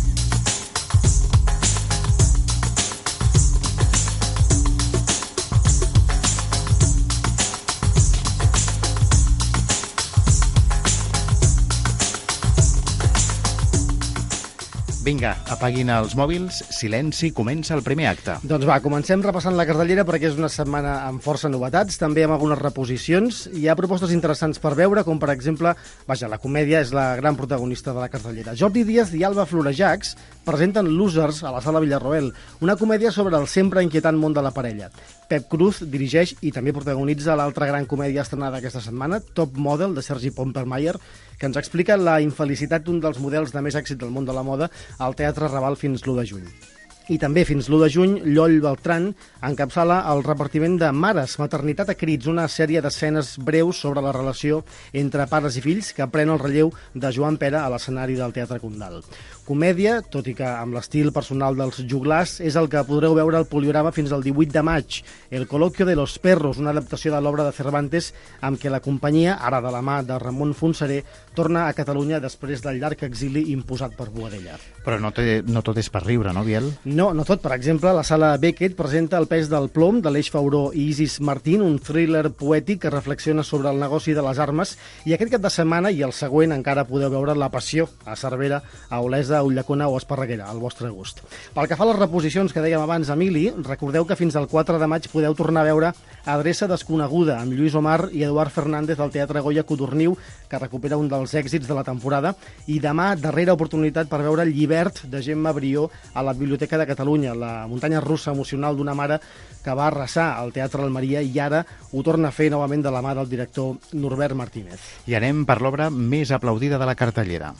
Speaker 3: Vinga, apaguin els mòbils, silenci, comença el primer acte.
Speaker 6: Doncs va, comencem repassant la cartellera perquè és una setmana amb força novetats, també amb algunes reposicions. Hi ha propostes interessants per veure, com per exemple, la comèdia és la gran protagonista de la cartellera. Jordi Díaz i Alba Florejacs presenten Losers a la Sala Villarroel, una comèdia sobre el sempre inquietant món de la parella. Pep Cruz dirigeix i també protagonitza l'altra gran comèdia estrenada aquesta setmana, Top Model, de Sergi Pompermayer, que ens explica la infelicitat d'un dels models de més èxit del món de la moda al Teatre Raval fins l'1 de juny. I també fins l'1 de juny, Lloll Beltran encapçala el repartiment de Mares, maternitat a crits, una sèrie d'escenes breus sobre la relació entre pares i fills que pren el relleu de Joan Pera a l'escenari del Teatre Condal. Comèdia, tot i que amb l'estil personal dels joglars, és el que podreu veure al Poliorama fins al 18 de maig. El col·loquio de los perros, una adaptació de l'obra de Cervantes amb què la companyia, ara de la mà de Ramon Fonseré, torna a Catalunya després del llarg exili imposat per Boadella.
Speaker 3: Però no tot és per riure, no, Biel?
Speaker 6: No tot. Per exemple, la Sala Beckett presenta El pes del plom, d'Aleix Fauró i Isis Martín, un thriller poètic que reflexiona sobre el negoci de les armes, i aquest cap de setmana i el següent encara podeu veure La passió, a Cervera, a Olesa, a Ulldecona o a Esparreguera, al vostre gust. Pel que fa a les reposicions que dèiem abans, Emili, recordeu que fins al 4 de maig podeu tornar a veure Adreça desconeguda, amb Lluís Omar i Eduard Fernández al Teatre Goya Codorniu, que recupera un dels èxits de la temporada, i demà, darrera oportunitat per veure Llibert, de Gemma Brió, a la Biblioteca de Catalunya, la muntanya russa emocional d'una mare que va arrasar al Teatre Almeria i ara ho torna a fer novament de la mà del director Norbert Martínez.
Speaker 3: I anem per l'obra més aplaudida de la cartellera.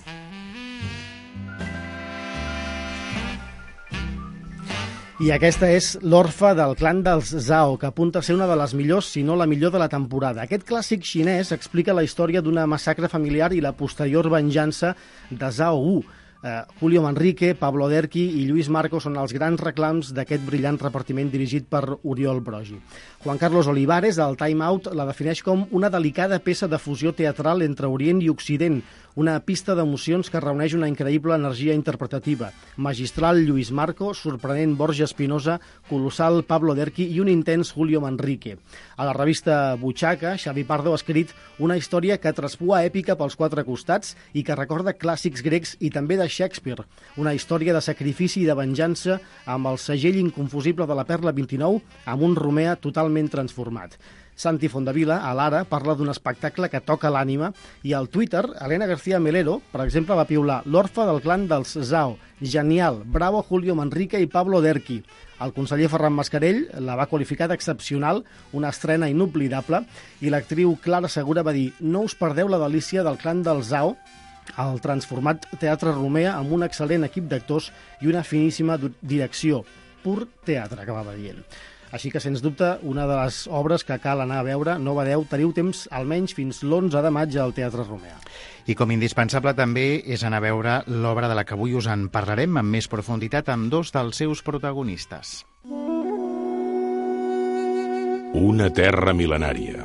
Speaker 6: I aquesta és L'orfe del clan dels Zhao, que apunta a ser una de les millors, si no la millor de la temporada. Aquest clàssic xinès explica la història d'una massacre familiar i la posterior venjança de Zhao Wu. Julio Manrique, Pablo Derqui i Lluís Marco són els grans reclams d'aquest brillant repartiment dirigit per Oriol Brogi. Juan Carlos Olivares, al Time Out, la defineix com una delicada peça de fusió teatral entre Orient i Occident, una pista d'emocions que reuneix una increïble energia interpretativa. Magistral Lluís Marco, sorprenent Borja Espinosa, colossal Pablo Derqui i un intens Julio Manrique. A la revista Butxaca, Xavi Pardo ha escrit una història que traspua èpica pels 4 costats i que recorda clàssics grecs i també de Shakespeare. Una història de sacrifici i de venjança amb el segell inconfusible de la Perla 29 amb un Romea totalment transformat. Santi Fondavila, a l'Ara, parla d'un espectacle que toca l'ànima i al Twitter, Elena García Melero, per exemple, va piular L'orfe del clan dels Zhao. Genial, bravo Julio Manrique i Pablo Derqui. El conseller Ferran Mascarell la va qualificar d'excepcional, una estrena inoblidable, i l'actriu Clara Segura va dir: no us perdeu la delícia del clan dels Zhao, el transformat Teatre Romea amb un excel·lent equip d'actors i una finíssima direcció. Pur teatre, acabava dient. Així que, sens dubte, una de les obres que cal anar a veure, no badeu, teniu temps almenys fins l'11 de maig al Teatre Romea.
Speaker 3: I com indispensable també és anar a veure l'obra de la que avui us en parlarem amb més profunditat amb 2 dels seus protagonistes.
Speaker 9: Una terra mil·lenària.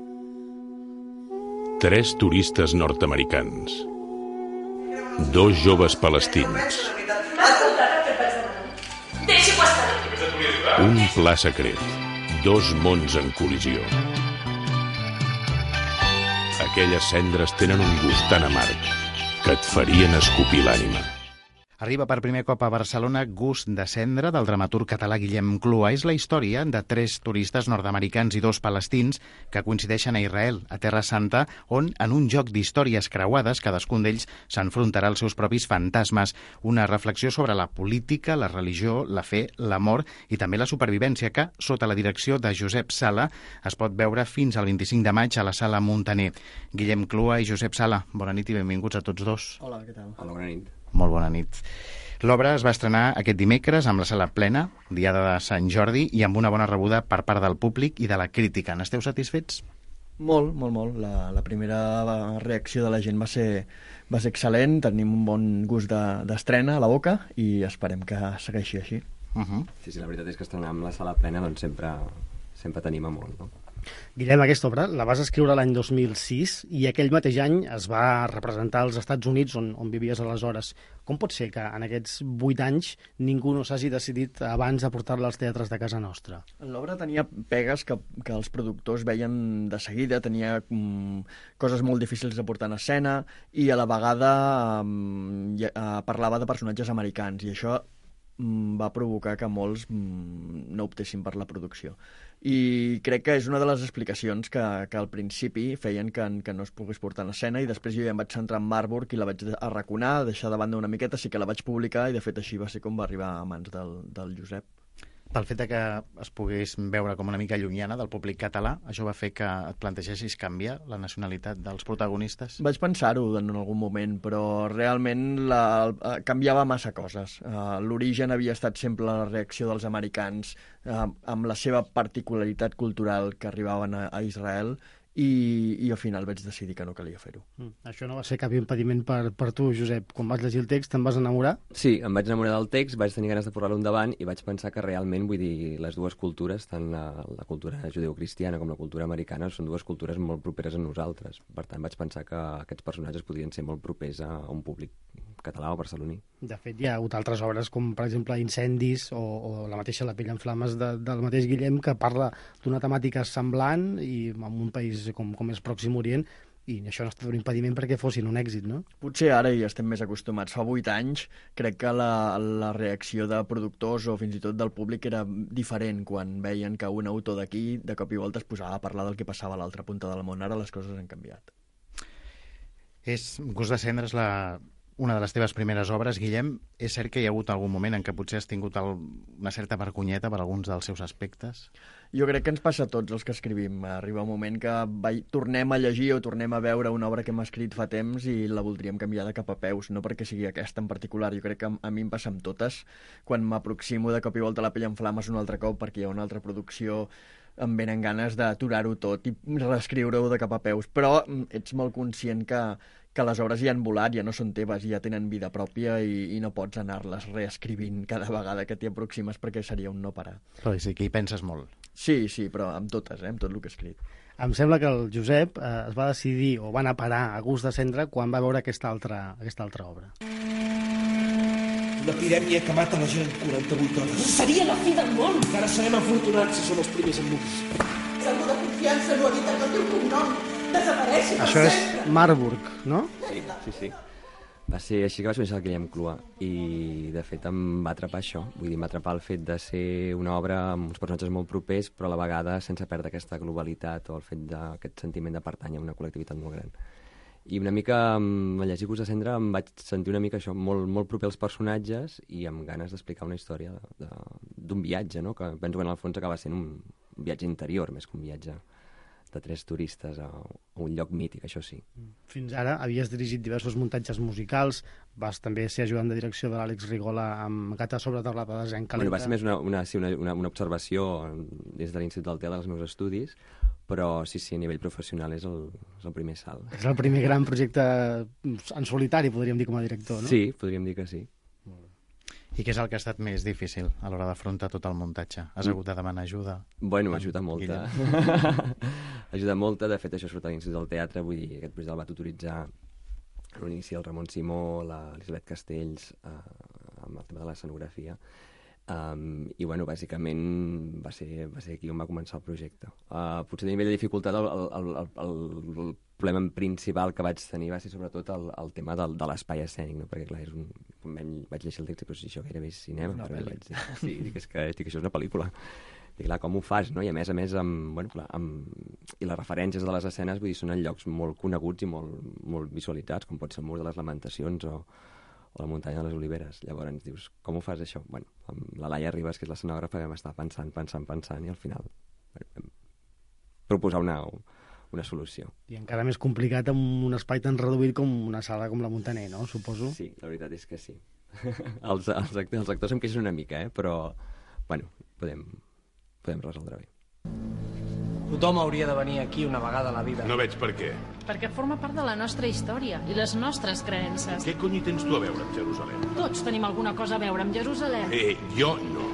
Speaker 9: 3 turistes nord-americans. 2 joves palestins. Un pla secret. 2 mons en col·lisió. Aquelles cendres tenen un gust tan amarg que et farien escopir l'ànima.
Speaker 3: Arriba per primer cop a Barcelona Gust de cendra, del dramaturg català Guillem Clua. És la història de 3 turistes nord-americans i 2 palestins que coincideixen a Israel, a Terra Santa, on, en un joc d'històries creuades, cadascun d'ells s'enfrontarà als seus propis fantasmes. Una reflexió sobre la política, la religió, la fe, l'amor i també la supervivència que, sota la direcció de Josep Sala, es pot veure fins al 25 de maig a la Sala Muntaner. Guillem Clua i Josep Sala, bona nit i benvinguts a tots dos.
Speaker 10: Hola, què tal?
Speaker 7: Hola, bona nit.
Speaker 3: Molt bona nit. L'obra es va estrenar aquest dimecres amb la sala plena, diada de Sant Jordi, i amb una bona rebuda per part del públic i de la crítica. N'esteu satisfets?
Speaker 10: Molt. La primera reacció de la gent va ser excel·lent, tenim un bon gust d'estrena a la boca i esperem que segueixi així.
Speaker 11: Sí, la veritat és que estrenar amb la sala plena doncs sempre t'anima molt, no?
Speaker 6: Guillem, aquesta obra la vas escriure l'any 2006 i aquell mateix any es va representar als Estats Units, on vivies aleshores. Com pot ser que en aquests 8 anys ningú no s'hagi decidit abans de portar-la als teatres de casa nostra?
Speaker 10: L'obra tenia pegues que els productors veien de seguida, tenia coses molt difícils de portar en escena i a la vegada parlava de personatges americans i això va provocar que molts no optessin per la producció. I crec que és una de les explicacions que al principi feien que no es pogués portar en escena i després jo ja em vaig centrar en Marburg i la vaig arraconar, deixar de banda una miqueta, sí que la vaig publicar i de fet així va ser com va arribar a mans del Josep.
Speaker 3: Pel fet que es pogués veure com una mica llunyana del públic català, això va fer que et plantegessis canviar la nacionalitat dels protagonistes?
Speaker 10: Vaig pensar-ho en algun moment, però realment canviava massa coses. L'origen havia estat sempre la reacció dels americans amb la seva particularitat cultural que arribaven a Israel i al final vaig decidir que no calia fer-ho.
Speaker 6: Això no va ser cap impediment per tu, Josep. Quan vas llegir el text, te'n vas enamorar?
Speaker 11: Sí, em vaig enamorar del text, vaig tenir ganes de posar-lo endavant i vaig pensar que realment, vull dir, les dues cultures, tant la cultura judeocristiana com la cultura americana, són dues cultures molt properes a nosaltres. Per tant, vaig pensar que aquests personatges podrien ser molt propers a un públic català o barceloní.
Speaker 6: De fet, hi ha hagut altres obres com, per exemple, Incendis o la mateixa La pell en flames del mateix Guillem, que parla d'una temàtica semblant i en un país com és Pròxim Orient, i això no ha estat un impediment perquè fossin un èxit, no?
Speaker 10: Potser ara hi estem més acostumats. Fa 8 anys crec que la reacció de productors o fins i tot del públic era diferent quan veien que un autor d'aquí de cop i volta es posava a parlar del que passava a l'altra punta del món. Ara les coses han canviat.
Speaker 3: Gust de cendra és una de les teves primeres obres, Guillem. És cert que hi ha hagut algun moment en què potser has tingut una certa vergonyeta per alguns dels seus aspectes?
Speaker 10: Jo crec que ens passa a tots els que escrivim. Arriba un moment que tornem a llegir o tornem a veure una obra que hem escrit fa temps i la voldríem canviar de cap a peus, no perquè sigui aquesta en particular. Jo crec que a mi em passa amb totes. Quan m'aproximo de cop i volta a La pell en flames un altre cop perquè hi ha una altra producció, em venen ganes d'aturar-ho tot i reescriure-ho de cap a peus. Però ets molt conscient que les obres ja han volat, ja no són teves, ja tenen vida pròpia i no pots anar-les reescrivint cada vegada que t'hi aproximes perquè seria un no parar.
Speaker 3: Però sí que hi penses molt.
Speaker 10: Sí, però amb totes, amb tot el que he escrit.
Speaker 6: Em sembla que el Josep es va decidir o va anar a parar a Gust de cendra quan va veure aquesta altra obra.
Speaker 12: Una epidèmia que mata la gent en 48 hores.
Speaker 13: Seria la fi del món.
Speaker 12: Encara serem afortunats si som els primers en morir.
Speaker 13: Si algú de confiança no ha dit el teu cognom, desapareixi per
Speaker 6: Això és Marburg, no?
Speaker 11: Sí. Va ser així que vaig conèixer el Guillem Clua i, de fet, em va atrapar això. Vull dir, m'atrapar el fet de ser una obra amb uns personatges molt propers, però a la vegada sense perdre aquesta globalitat o el fet d'aquest sentiment de pertànyer a una col·lectivitat molt gran. I una mica, al llegir Gust de cendra, em vaig sentir una mica això, molt, molt proper als personatges i amb ganes d'explicar una història d'un viatge, no? Que penso que en el fons acaba sent un viatge interior més que un viatge de 3 turistes a un lloc mític, això sí.
Speaker 6: Fins ara havies dirigit diversos muntatges musicals, vas també ser ajudant de direcció de l'Àlex Rigola amb Gata sobre taulada de zen calenta.
Speaker 11: Va ser més una observació des de l'Institut del Teatre dels meus estudis, però sí, a nivell professional és el primer salt.
Speaker 6: És el primer gran projecte en solitari, podríem dir, com a director, no?
Speaker 11: Sí, podríem dir que sí.
Speaker 3: I què és el que ha estat més difícil a l'hora d'afrontar tot el muntatge? Has hagut de demanar ajuda?
Speaker 11: Bueno, ajuda molta. Ajuda molta. De fet, això surt a l'Institut del Teatre. Vull dir, aquest projecte el va tutoritzar a l'inici el Ramon Simó, l'Elisabet Castells, amb el tema de l'escenografia. I, bueno, bàsicament va ser aquí on va començar el projecte. Potser a nivell de dificultat el problema principal que vaig tenir va ser sobretot el tema de l'espai escènic, no? Perquè, clar, vaig llegir el text i però si això gairebé és cinema.
Speaker 10: Una pel·li.
Speaker 11: Vaig dir, sí, dic, això és una pel·lícula. Dic, clar, com ho fas, no? I a més, i les referències de les escenes, vull dir, són en llocs molt coneguts i molt visualitzats, com pot ser el Mur de les Lamentacions o la muntanya de les Oliveres. Llavors dius, com ho fas, això? Bueno, amb la Laia Ribas, que és l'escenògrafa, vam estar pensant, i al final vam proposar una solució.
Speaker 6: I encara més complicat amb un espai tan reduït com una sala com la Montaner, no? Suposo.
Speaker 11: Sí, la veritat és que sí. Els actors em queixen una mica, però, bueno, podem resoldre bé.
Speaker 14: Tothom hauria de venir aquí una vegada a la vida.
Speaker 9: No veig per què.
Speaker 15: Perquè forma part de la nostra història i les nostres creences.
Speaker 9: Què cony tens tu a veure amb Jerusalem?
Speaker 15: Tots tenim alguna cosa a veure amb Jerusalem.
Speaker 9: Jo no.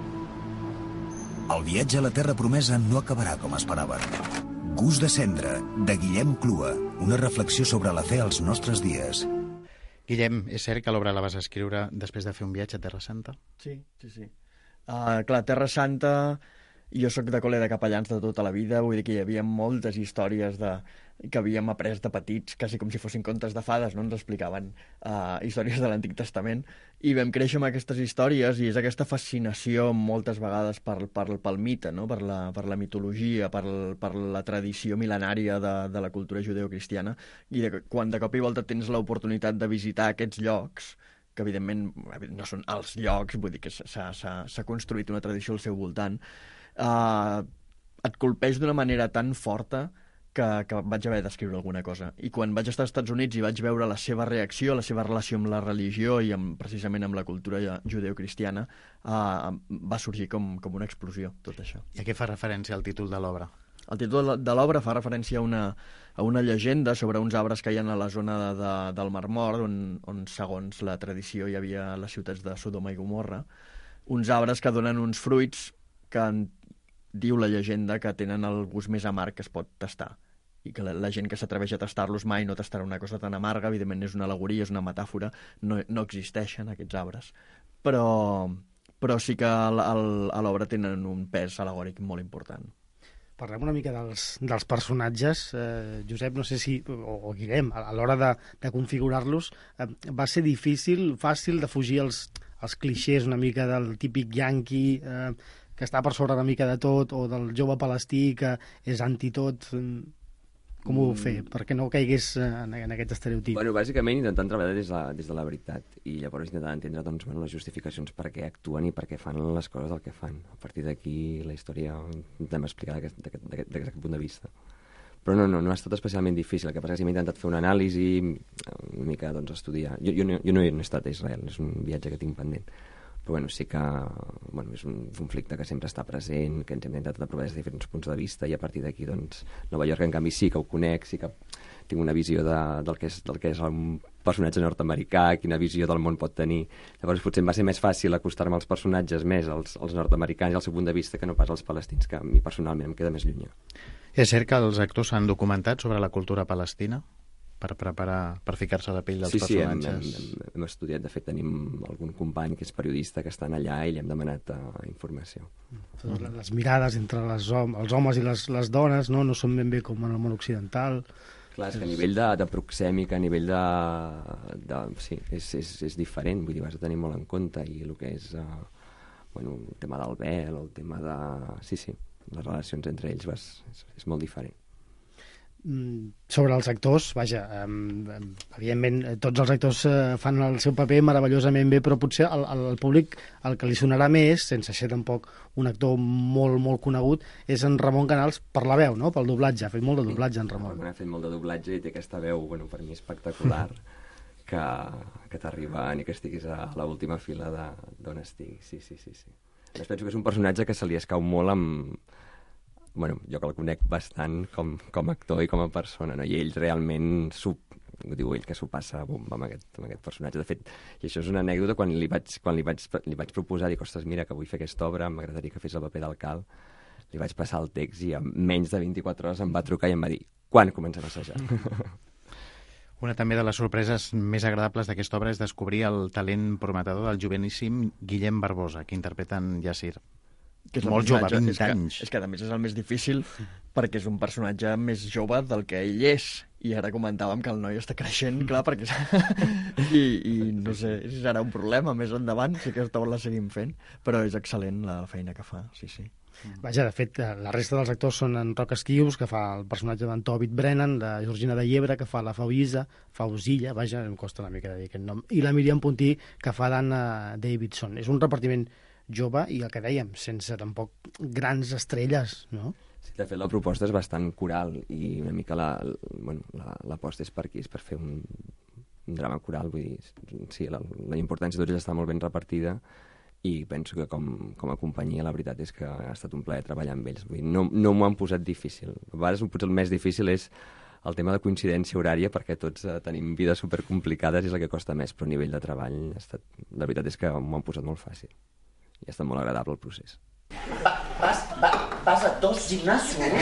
Speaker 16: El viatge a la Terra Promesa no acabarà com esperaven. Gust de cendra, de Guillem Clua. Una reflexió sobre la fe als nostres dies.
Speaker 3: Guillem, és cert que l'obra la vas escriure després de fer un viatge a Terra Santa?
Speaker 10: Sí. Clar, Terra Santa... Jo sóc de col·le de capellans de tota la vida, vull dir que hi havia moltes històries que havíem après de petits, quasi com si fossin contes de fades, no? Ens explicaven històries de l'Antic Testament, i vam créixer amb aquestes històries, i és aquesta fascinació moltes vegades pel mite, no? per la mitologia, per la tradició mil·lenària de la cultura judeocristiana, i quan de cop i volta tens l'oportunitat de visitar aquests llocs, que evidentment no són els llocs, vull dir que s'ha construït una tradició al seu voltant, et colpeix d'una manera tan forta que vaig haver d'escriure alguna cosa. I quan vaig estar als Estats Units i vaig veure la seva reacció, la seva relació amb la religió i precisament amb la cultura judeocristiana, va sorgir com una explosió, tot això.
Speaker 3: I a què fa referència el títol de l'obra?
Speaker 10: El títol de l'obra fa referència a una llegenda sobre uns arbres que hi ha a la zona del Mar Mort, on segons la tradició hi havia les ciutats de Sodoma i Gomorra, uns arbres que donen uns fruits que diu la llegenda que tenen el gust més amarg que es pot tastar, i que la gent que s'atreveix a tastar-los mai no tastarà una cosa tan amarga. Evidentment és una al·legoria, és una metàfora, no existeixen aquests arbres, però sí que a l'obra tenen un pes al·legòric molt important.
Speaker 6: Parlem una mica dels personatges. Josep, no sé si, o Guillem, a l'hora de configurar-los, va ser difícil, fàcil de fugir els clixés una mica del típic yanqui que està per sobre una mica de tot, o del jove palestí que és anti-tot. Com ho fer? Perquè no caigués en aquest estereotip.
Speaker 11: Bueno, bàsicament intentant treballar des de la veritat, i llavors intentant entendre les justificacions per què actuen i per què fan les coses del que fan. A partir d'aquí la història intentem explicar d'aquest punt de vista. Però no ha estat especialment difícil. El que passa és que hem intentat fer una anàlisi, una mica estudiar. Jo no he estat a Israel, és un viatge que tinc pendent. Però bueno, sí que és un conflicte que sempre està present, que ens hem intentat aprovar des de diferents punts de vista, i a partir d'aquí, Nova York, en canvi, sí que ho conec, sí que tinc una visió del que és un personatge nord-americà, quina visió del món pot tenir. Llavors potser em va ser més fàcil acostar-me als personatges més als nord-americans i al seu punt de vista que no pas als palestins, que a mi personalment em queda més lluny.
Speaker 3: És cert que els actors s'han documentat sobre la cultura palestina per ficar-se a la pell dels personatges?
Speaker 11: Sí, hem estudiat. De fet, tenim algun company que és periodista que estan allà i li hem demanat informació.
Speaker 6: Les mirades entre els homes i les dones no són ben bé com en el món occidental.
Speaker 11: Clar, és que a nivell de proxèmica, a nivell sí, és diferent, vull dir, vas a tenir molt en compte, i el que és el tema del vel, el tema de... Sí, les relacions entre ells és molt diferent.
Speaker 6: Sobre els actors, vaja, evidentment tots els actors fan el seu paper meravellosament bé, però potser al públic el que li sonarà més, sense ser tampoc un actor molt, molt conegut, és en Ramon Canals per la veu, no? Pel doblatge. Ha fet molt de doblatge en Ramon.
Speaker 11: Ha fet molt de doblatge i té aquesta veu, per mi espectacular, que t'arriba ni que estiguis a l'última fila d'on estiguis. Sí. Penso que és un personatge que se li escau molt amb... jo que el conec bastant com a actor i com a persona, no? I ell realment diu ell, que s'ho passa bomba amb aquest personatge. De fet, i això és una anècdota, quan li vaig proposar, dic, ostres, mira, que vull fer aquesta obra, m'agradaria que fes el paper d'alcalde, li vaig passar el text i en menys de 24 hores em va trucar i em va dir, quan comencem a assajar?
Speaker 3: Una també de les sorpreses més agradables d'aquesta obra és descobrir el talent prometedor del joveníssim Guillem Barbosa, que interpreta en Yassir.
Speaker 10: Que és
Speaker 3: molt jove, 20 anys.
Speaker 10: És que a més és el més difícil perquè és un personatge més jove del que ell és. I ara comentàvem que el noi està creixent, clar, perquè... I no sé si serà un problema més endavant, si aquesta obra la seguim fent, però és excel·lent la feina que fa, sí.
Speaker 6: Vaja, de fet, la resta dels actors són en Roc Esquius, que fa el personatge d'en Tobit Brennan, de Georgina de Llebre, que fa la Fausilla, vaja, em costa una mica de dir aquest nom, i la Míriam Puntí, que fa d'Anna Davidson. És un repartiment jove i el que dèiem, sense tampoc grans estrelles, no?
Speaker 11: Sí, de fet, la proposta és bastant coral i una mica l'aposta és per aquí, és per fer un drama coral, vull dir, sí, la importància d'ells està molt ben repartida i penso que com a companyia la veritat és que ha estat un plaer treballar amb ells. Vull dir, no m'ho han posat difícil. A vegades potser el més difícil és el tema de coincidència horària, perquè tots tenim vides supercomplicades i és el que costa més, però a nivell de treball la veritat és que m'ho han posat molt fàcil i ha estat molt agradable el procés.
Speaker 17: Vas a 2 gimnasos?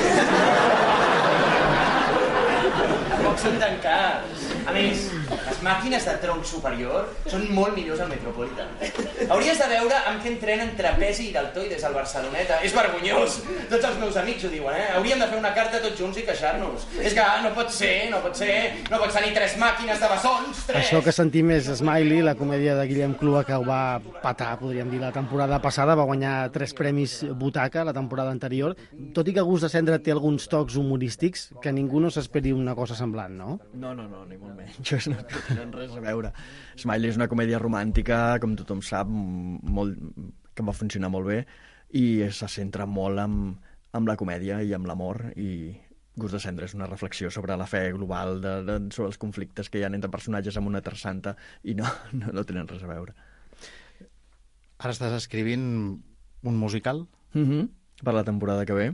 Speaker 17: Pocs són tancats. A més, les màquines de tronc superior són molt millors al Metropolitan. Hauries de veure amb què entrenen trapezi i deltoides al Barceloneta. És vergonyós. Tots els meus amics ho diuen, Hauríem de fer una carta tots junts i queixar-nos. És que no pot ser. No pots tenir 3 màquines de bessons, 3.
Speaker 6: Això que sentim és Smiley, la comèdia de Guillem Clua, que ho va patar, podríem dir, la temporada passada. Va guanyar 3 premis Butaca la temporada anterior. Tot i que Gust de Cendra té alguns tocs humorístics, que ningú no s'esperi una cosa semblant, no?
Speaker 10: No, ni molt menys. Això no tenen res a veure. Smiley és una comèdia romàntica, com tothom sap, que va funcionar molt bé i se centra molt en la comèdia i amb l'amor, i Gust de Cendra és una reflexió sobre la fe global, sobre els conflictes que hi ha entre personatges amb una Terra Santa, i no tenen res a veure.
Speaker 3: Ara estàs escrivint un musical?
Speaker 10: Per la temporada que ve.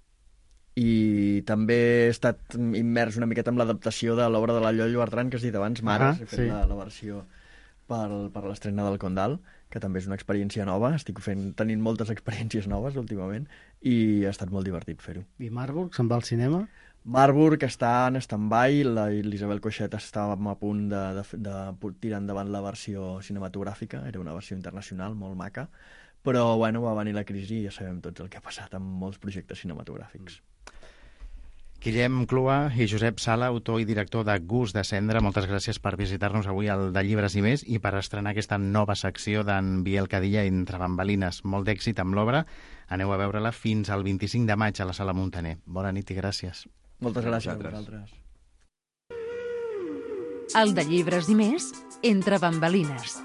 Speaker 10: I també he estat immers una miqueta amb l'adaptació de l'obra de la Llollo Bertran, que has dit abans, Mares. He fet la versió per l'estrena del Condal, que també és una experiència nova. Estic tenint moltes experiències noves últimament i ha estat molt divertit fer-ho.
Speaker 6: I Marburg, se'n va al cinema?
Speaker 10: Marburg està en stand-by, l'Isabel Coixet estàvem a punt de tirar endavant la versió cinematogràfica, era una versió internacional molt maca, però va venir la crisi i ja sabem tots el que ha passat amb molts projectes cinematogràfics.
Speaker 3: Guillem Clua i Josep Sala, autor i director de Gust de Cendra, moltes gràcies per visitar-nos avui al de Llibres i Més i per estrenar aquesta nova secció d'en Biel Cadilla Entre Bambalines. Molt d'èxit amb l'obra. Aneu a veure-la fins al 25 de maig a la Sala Muntaner. Bona nit i gràcies.
Speaker 10: Moltes gràcies a vosaltres.
Speaker 2: El de Llibres i Més, Entre Bambalines.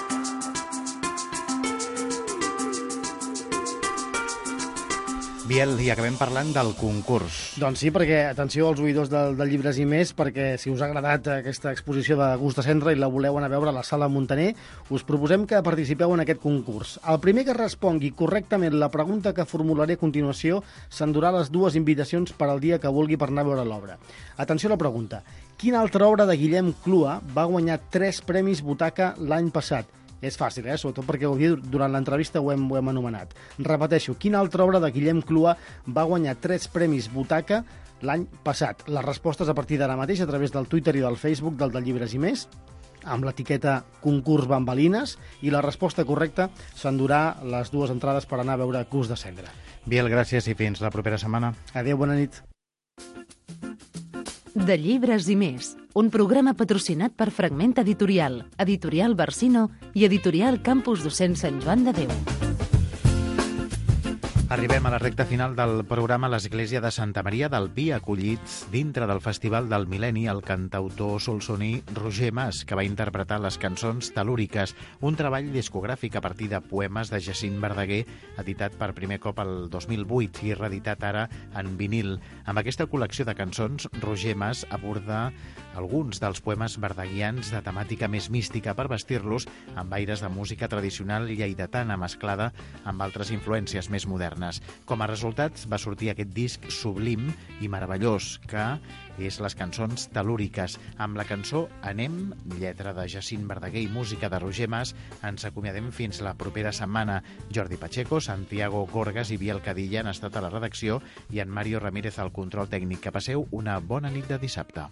Speaker 3: Biel, i acabem parlant del concurs.
Speaker 6: Doncs sí, perquè, atenció als oïdors del Llibres i Més, perquè si us ha agradat aquesta exposició de Gust de Cendra i la voleu anar a veure a la Sala Muntaner, us proposem que participeu en aquest concurs. El primer que respongui correctament la pregunta que formularé a continuació s'endurà les 2 invitacions per al dia que vulgui per anar a veure l'obra. Atenció a la pregunta. Quina altra obra de Guillem Clua va guanyar 3 premis Butaca l'any passat? És fàcil, sobretot perquè durant l'entrevista ho hem anomenat. Repeteixo, quina altra obra de Guillem Clua va guanyar 3 premis Butaca l'any passat? Les respostes a partir d'ara mateix a través del Twitter i del Facebook del de Llibres i Més, amb l'etiqueta Concurs Bambalines, i la resposta correcta s'endurà les 2 entrades per anar a veure Gust de Cendra.
Speaker 3: Biel, gràcies i fins la propera setmana.
Speaker 6: Adéu, bona nit.
Speaker 2: De Llibres i Més, un programa patrocinat per Fragment Editorial, Editorial Barsino i Editorial Campus Docent Sant Joan de Déu.
Speaker 3: Arribem a la recta final del programa. L'Església de Santa Maria del Pi ha acollit dintre del Festival del Mil·lenni el cantautor solsoní Roger Mas, que va interpretar les cançons Telúriques, un treball discogràfic a partir de poemes de Jacint Verdaguer, editat per primer cop el 2008 i reeditat ara en vinil. Amb aquesta col·lecció de cançons, Roger Mas aborda alguns dels poemes verdaguians de temàtica més mística per vestir-los amb aires de música tradicional lleidatana mesclada amb altres influències més modernes. modernes. Com a resultat va sortir aquest disc sublim i meravellós, que és les cançons telúriques. Amb la cançó Anem, lletra de Jacint Verdaguer i música de Roger Mas, ens acomiadem fins la propera setmana. Jordi Pacheco, Santiago Gorgas i Biel Cadilla han estat a la redacció i en Mario Ramírez al control tècnic. Que passeu una bona nit de dissabte.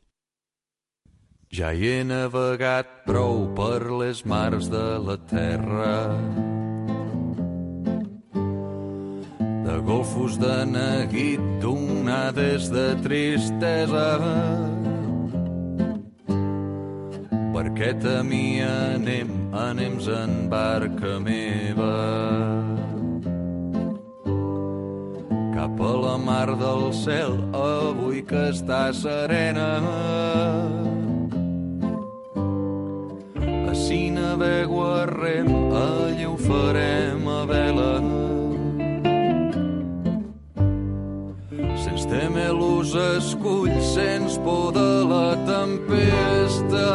Speaker 18: Ja hi he navegat prou per les mars de la terra, de golfos de neguit, d'onades de tristesa. Per aquest camí anems en barca meva, cap a la mar del cel, avui que està serena. Si navego a rem, allí ho farem a vela. Sens temer l'ús escull, sens por de la tempesta.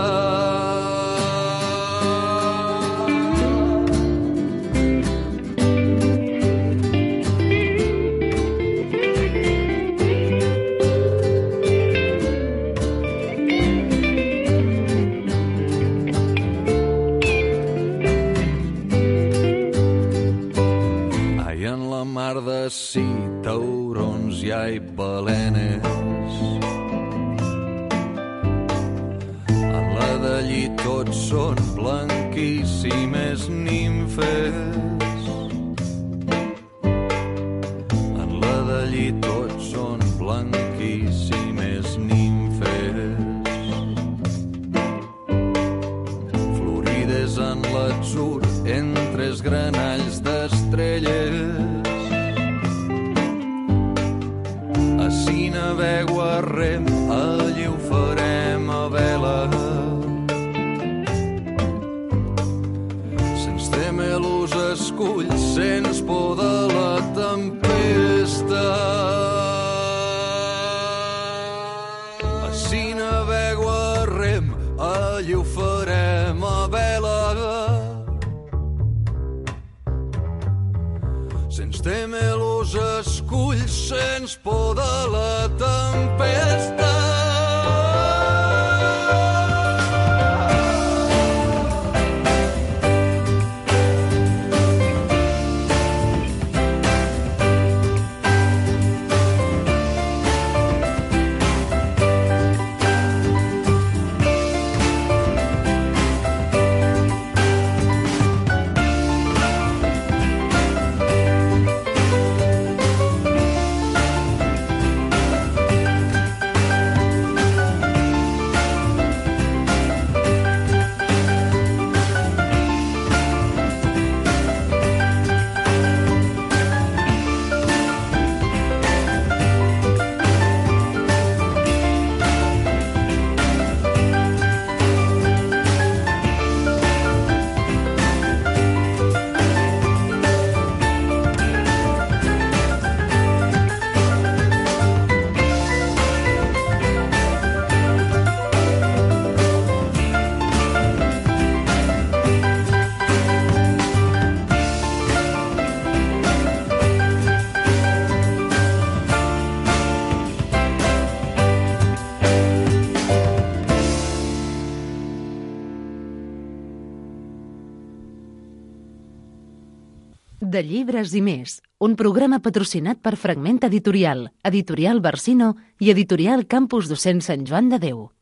Speaker 18: Sí, taurons hi ha i balenes. En la d'allí tots són blanquíssimes nimfes. En la d'allí tots són blanquíssimes nimfes. Florides en l'atzur entre els granalls d'estrelles. Si navego a rem, allí ho farem a vela. Sens temer l'ús escull, sens por de la tempesta. Si navego a rem, allí ho farem a vela. Sens temer l'ús escull, sens por de la tempesta.
Speaker 2: De llibres i més, un programa patrocinat per Fragment Editorial, Editorial Barsino i Editorial Campus Docent Sant Joan de Déu.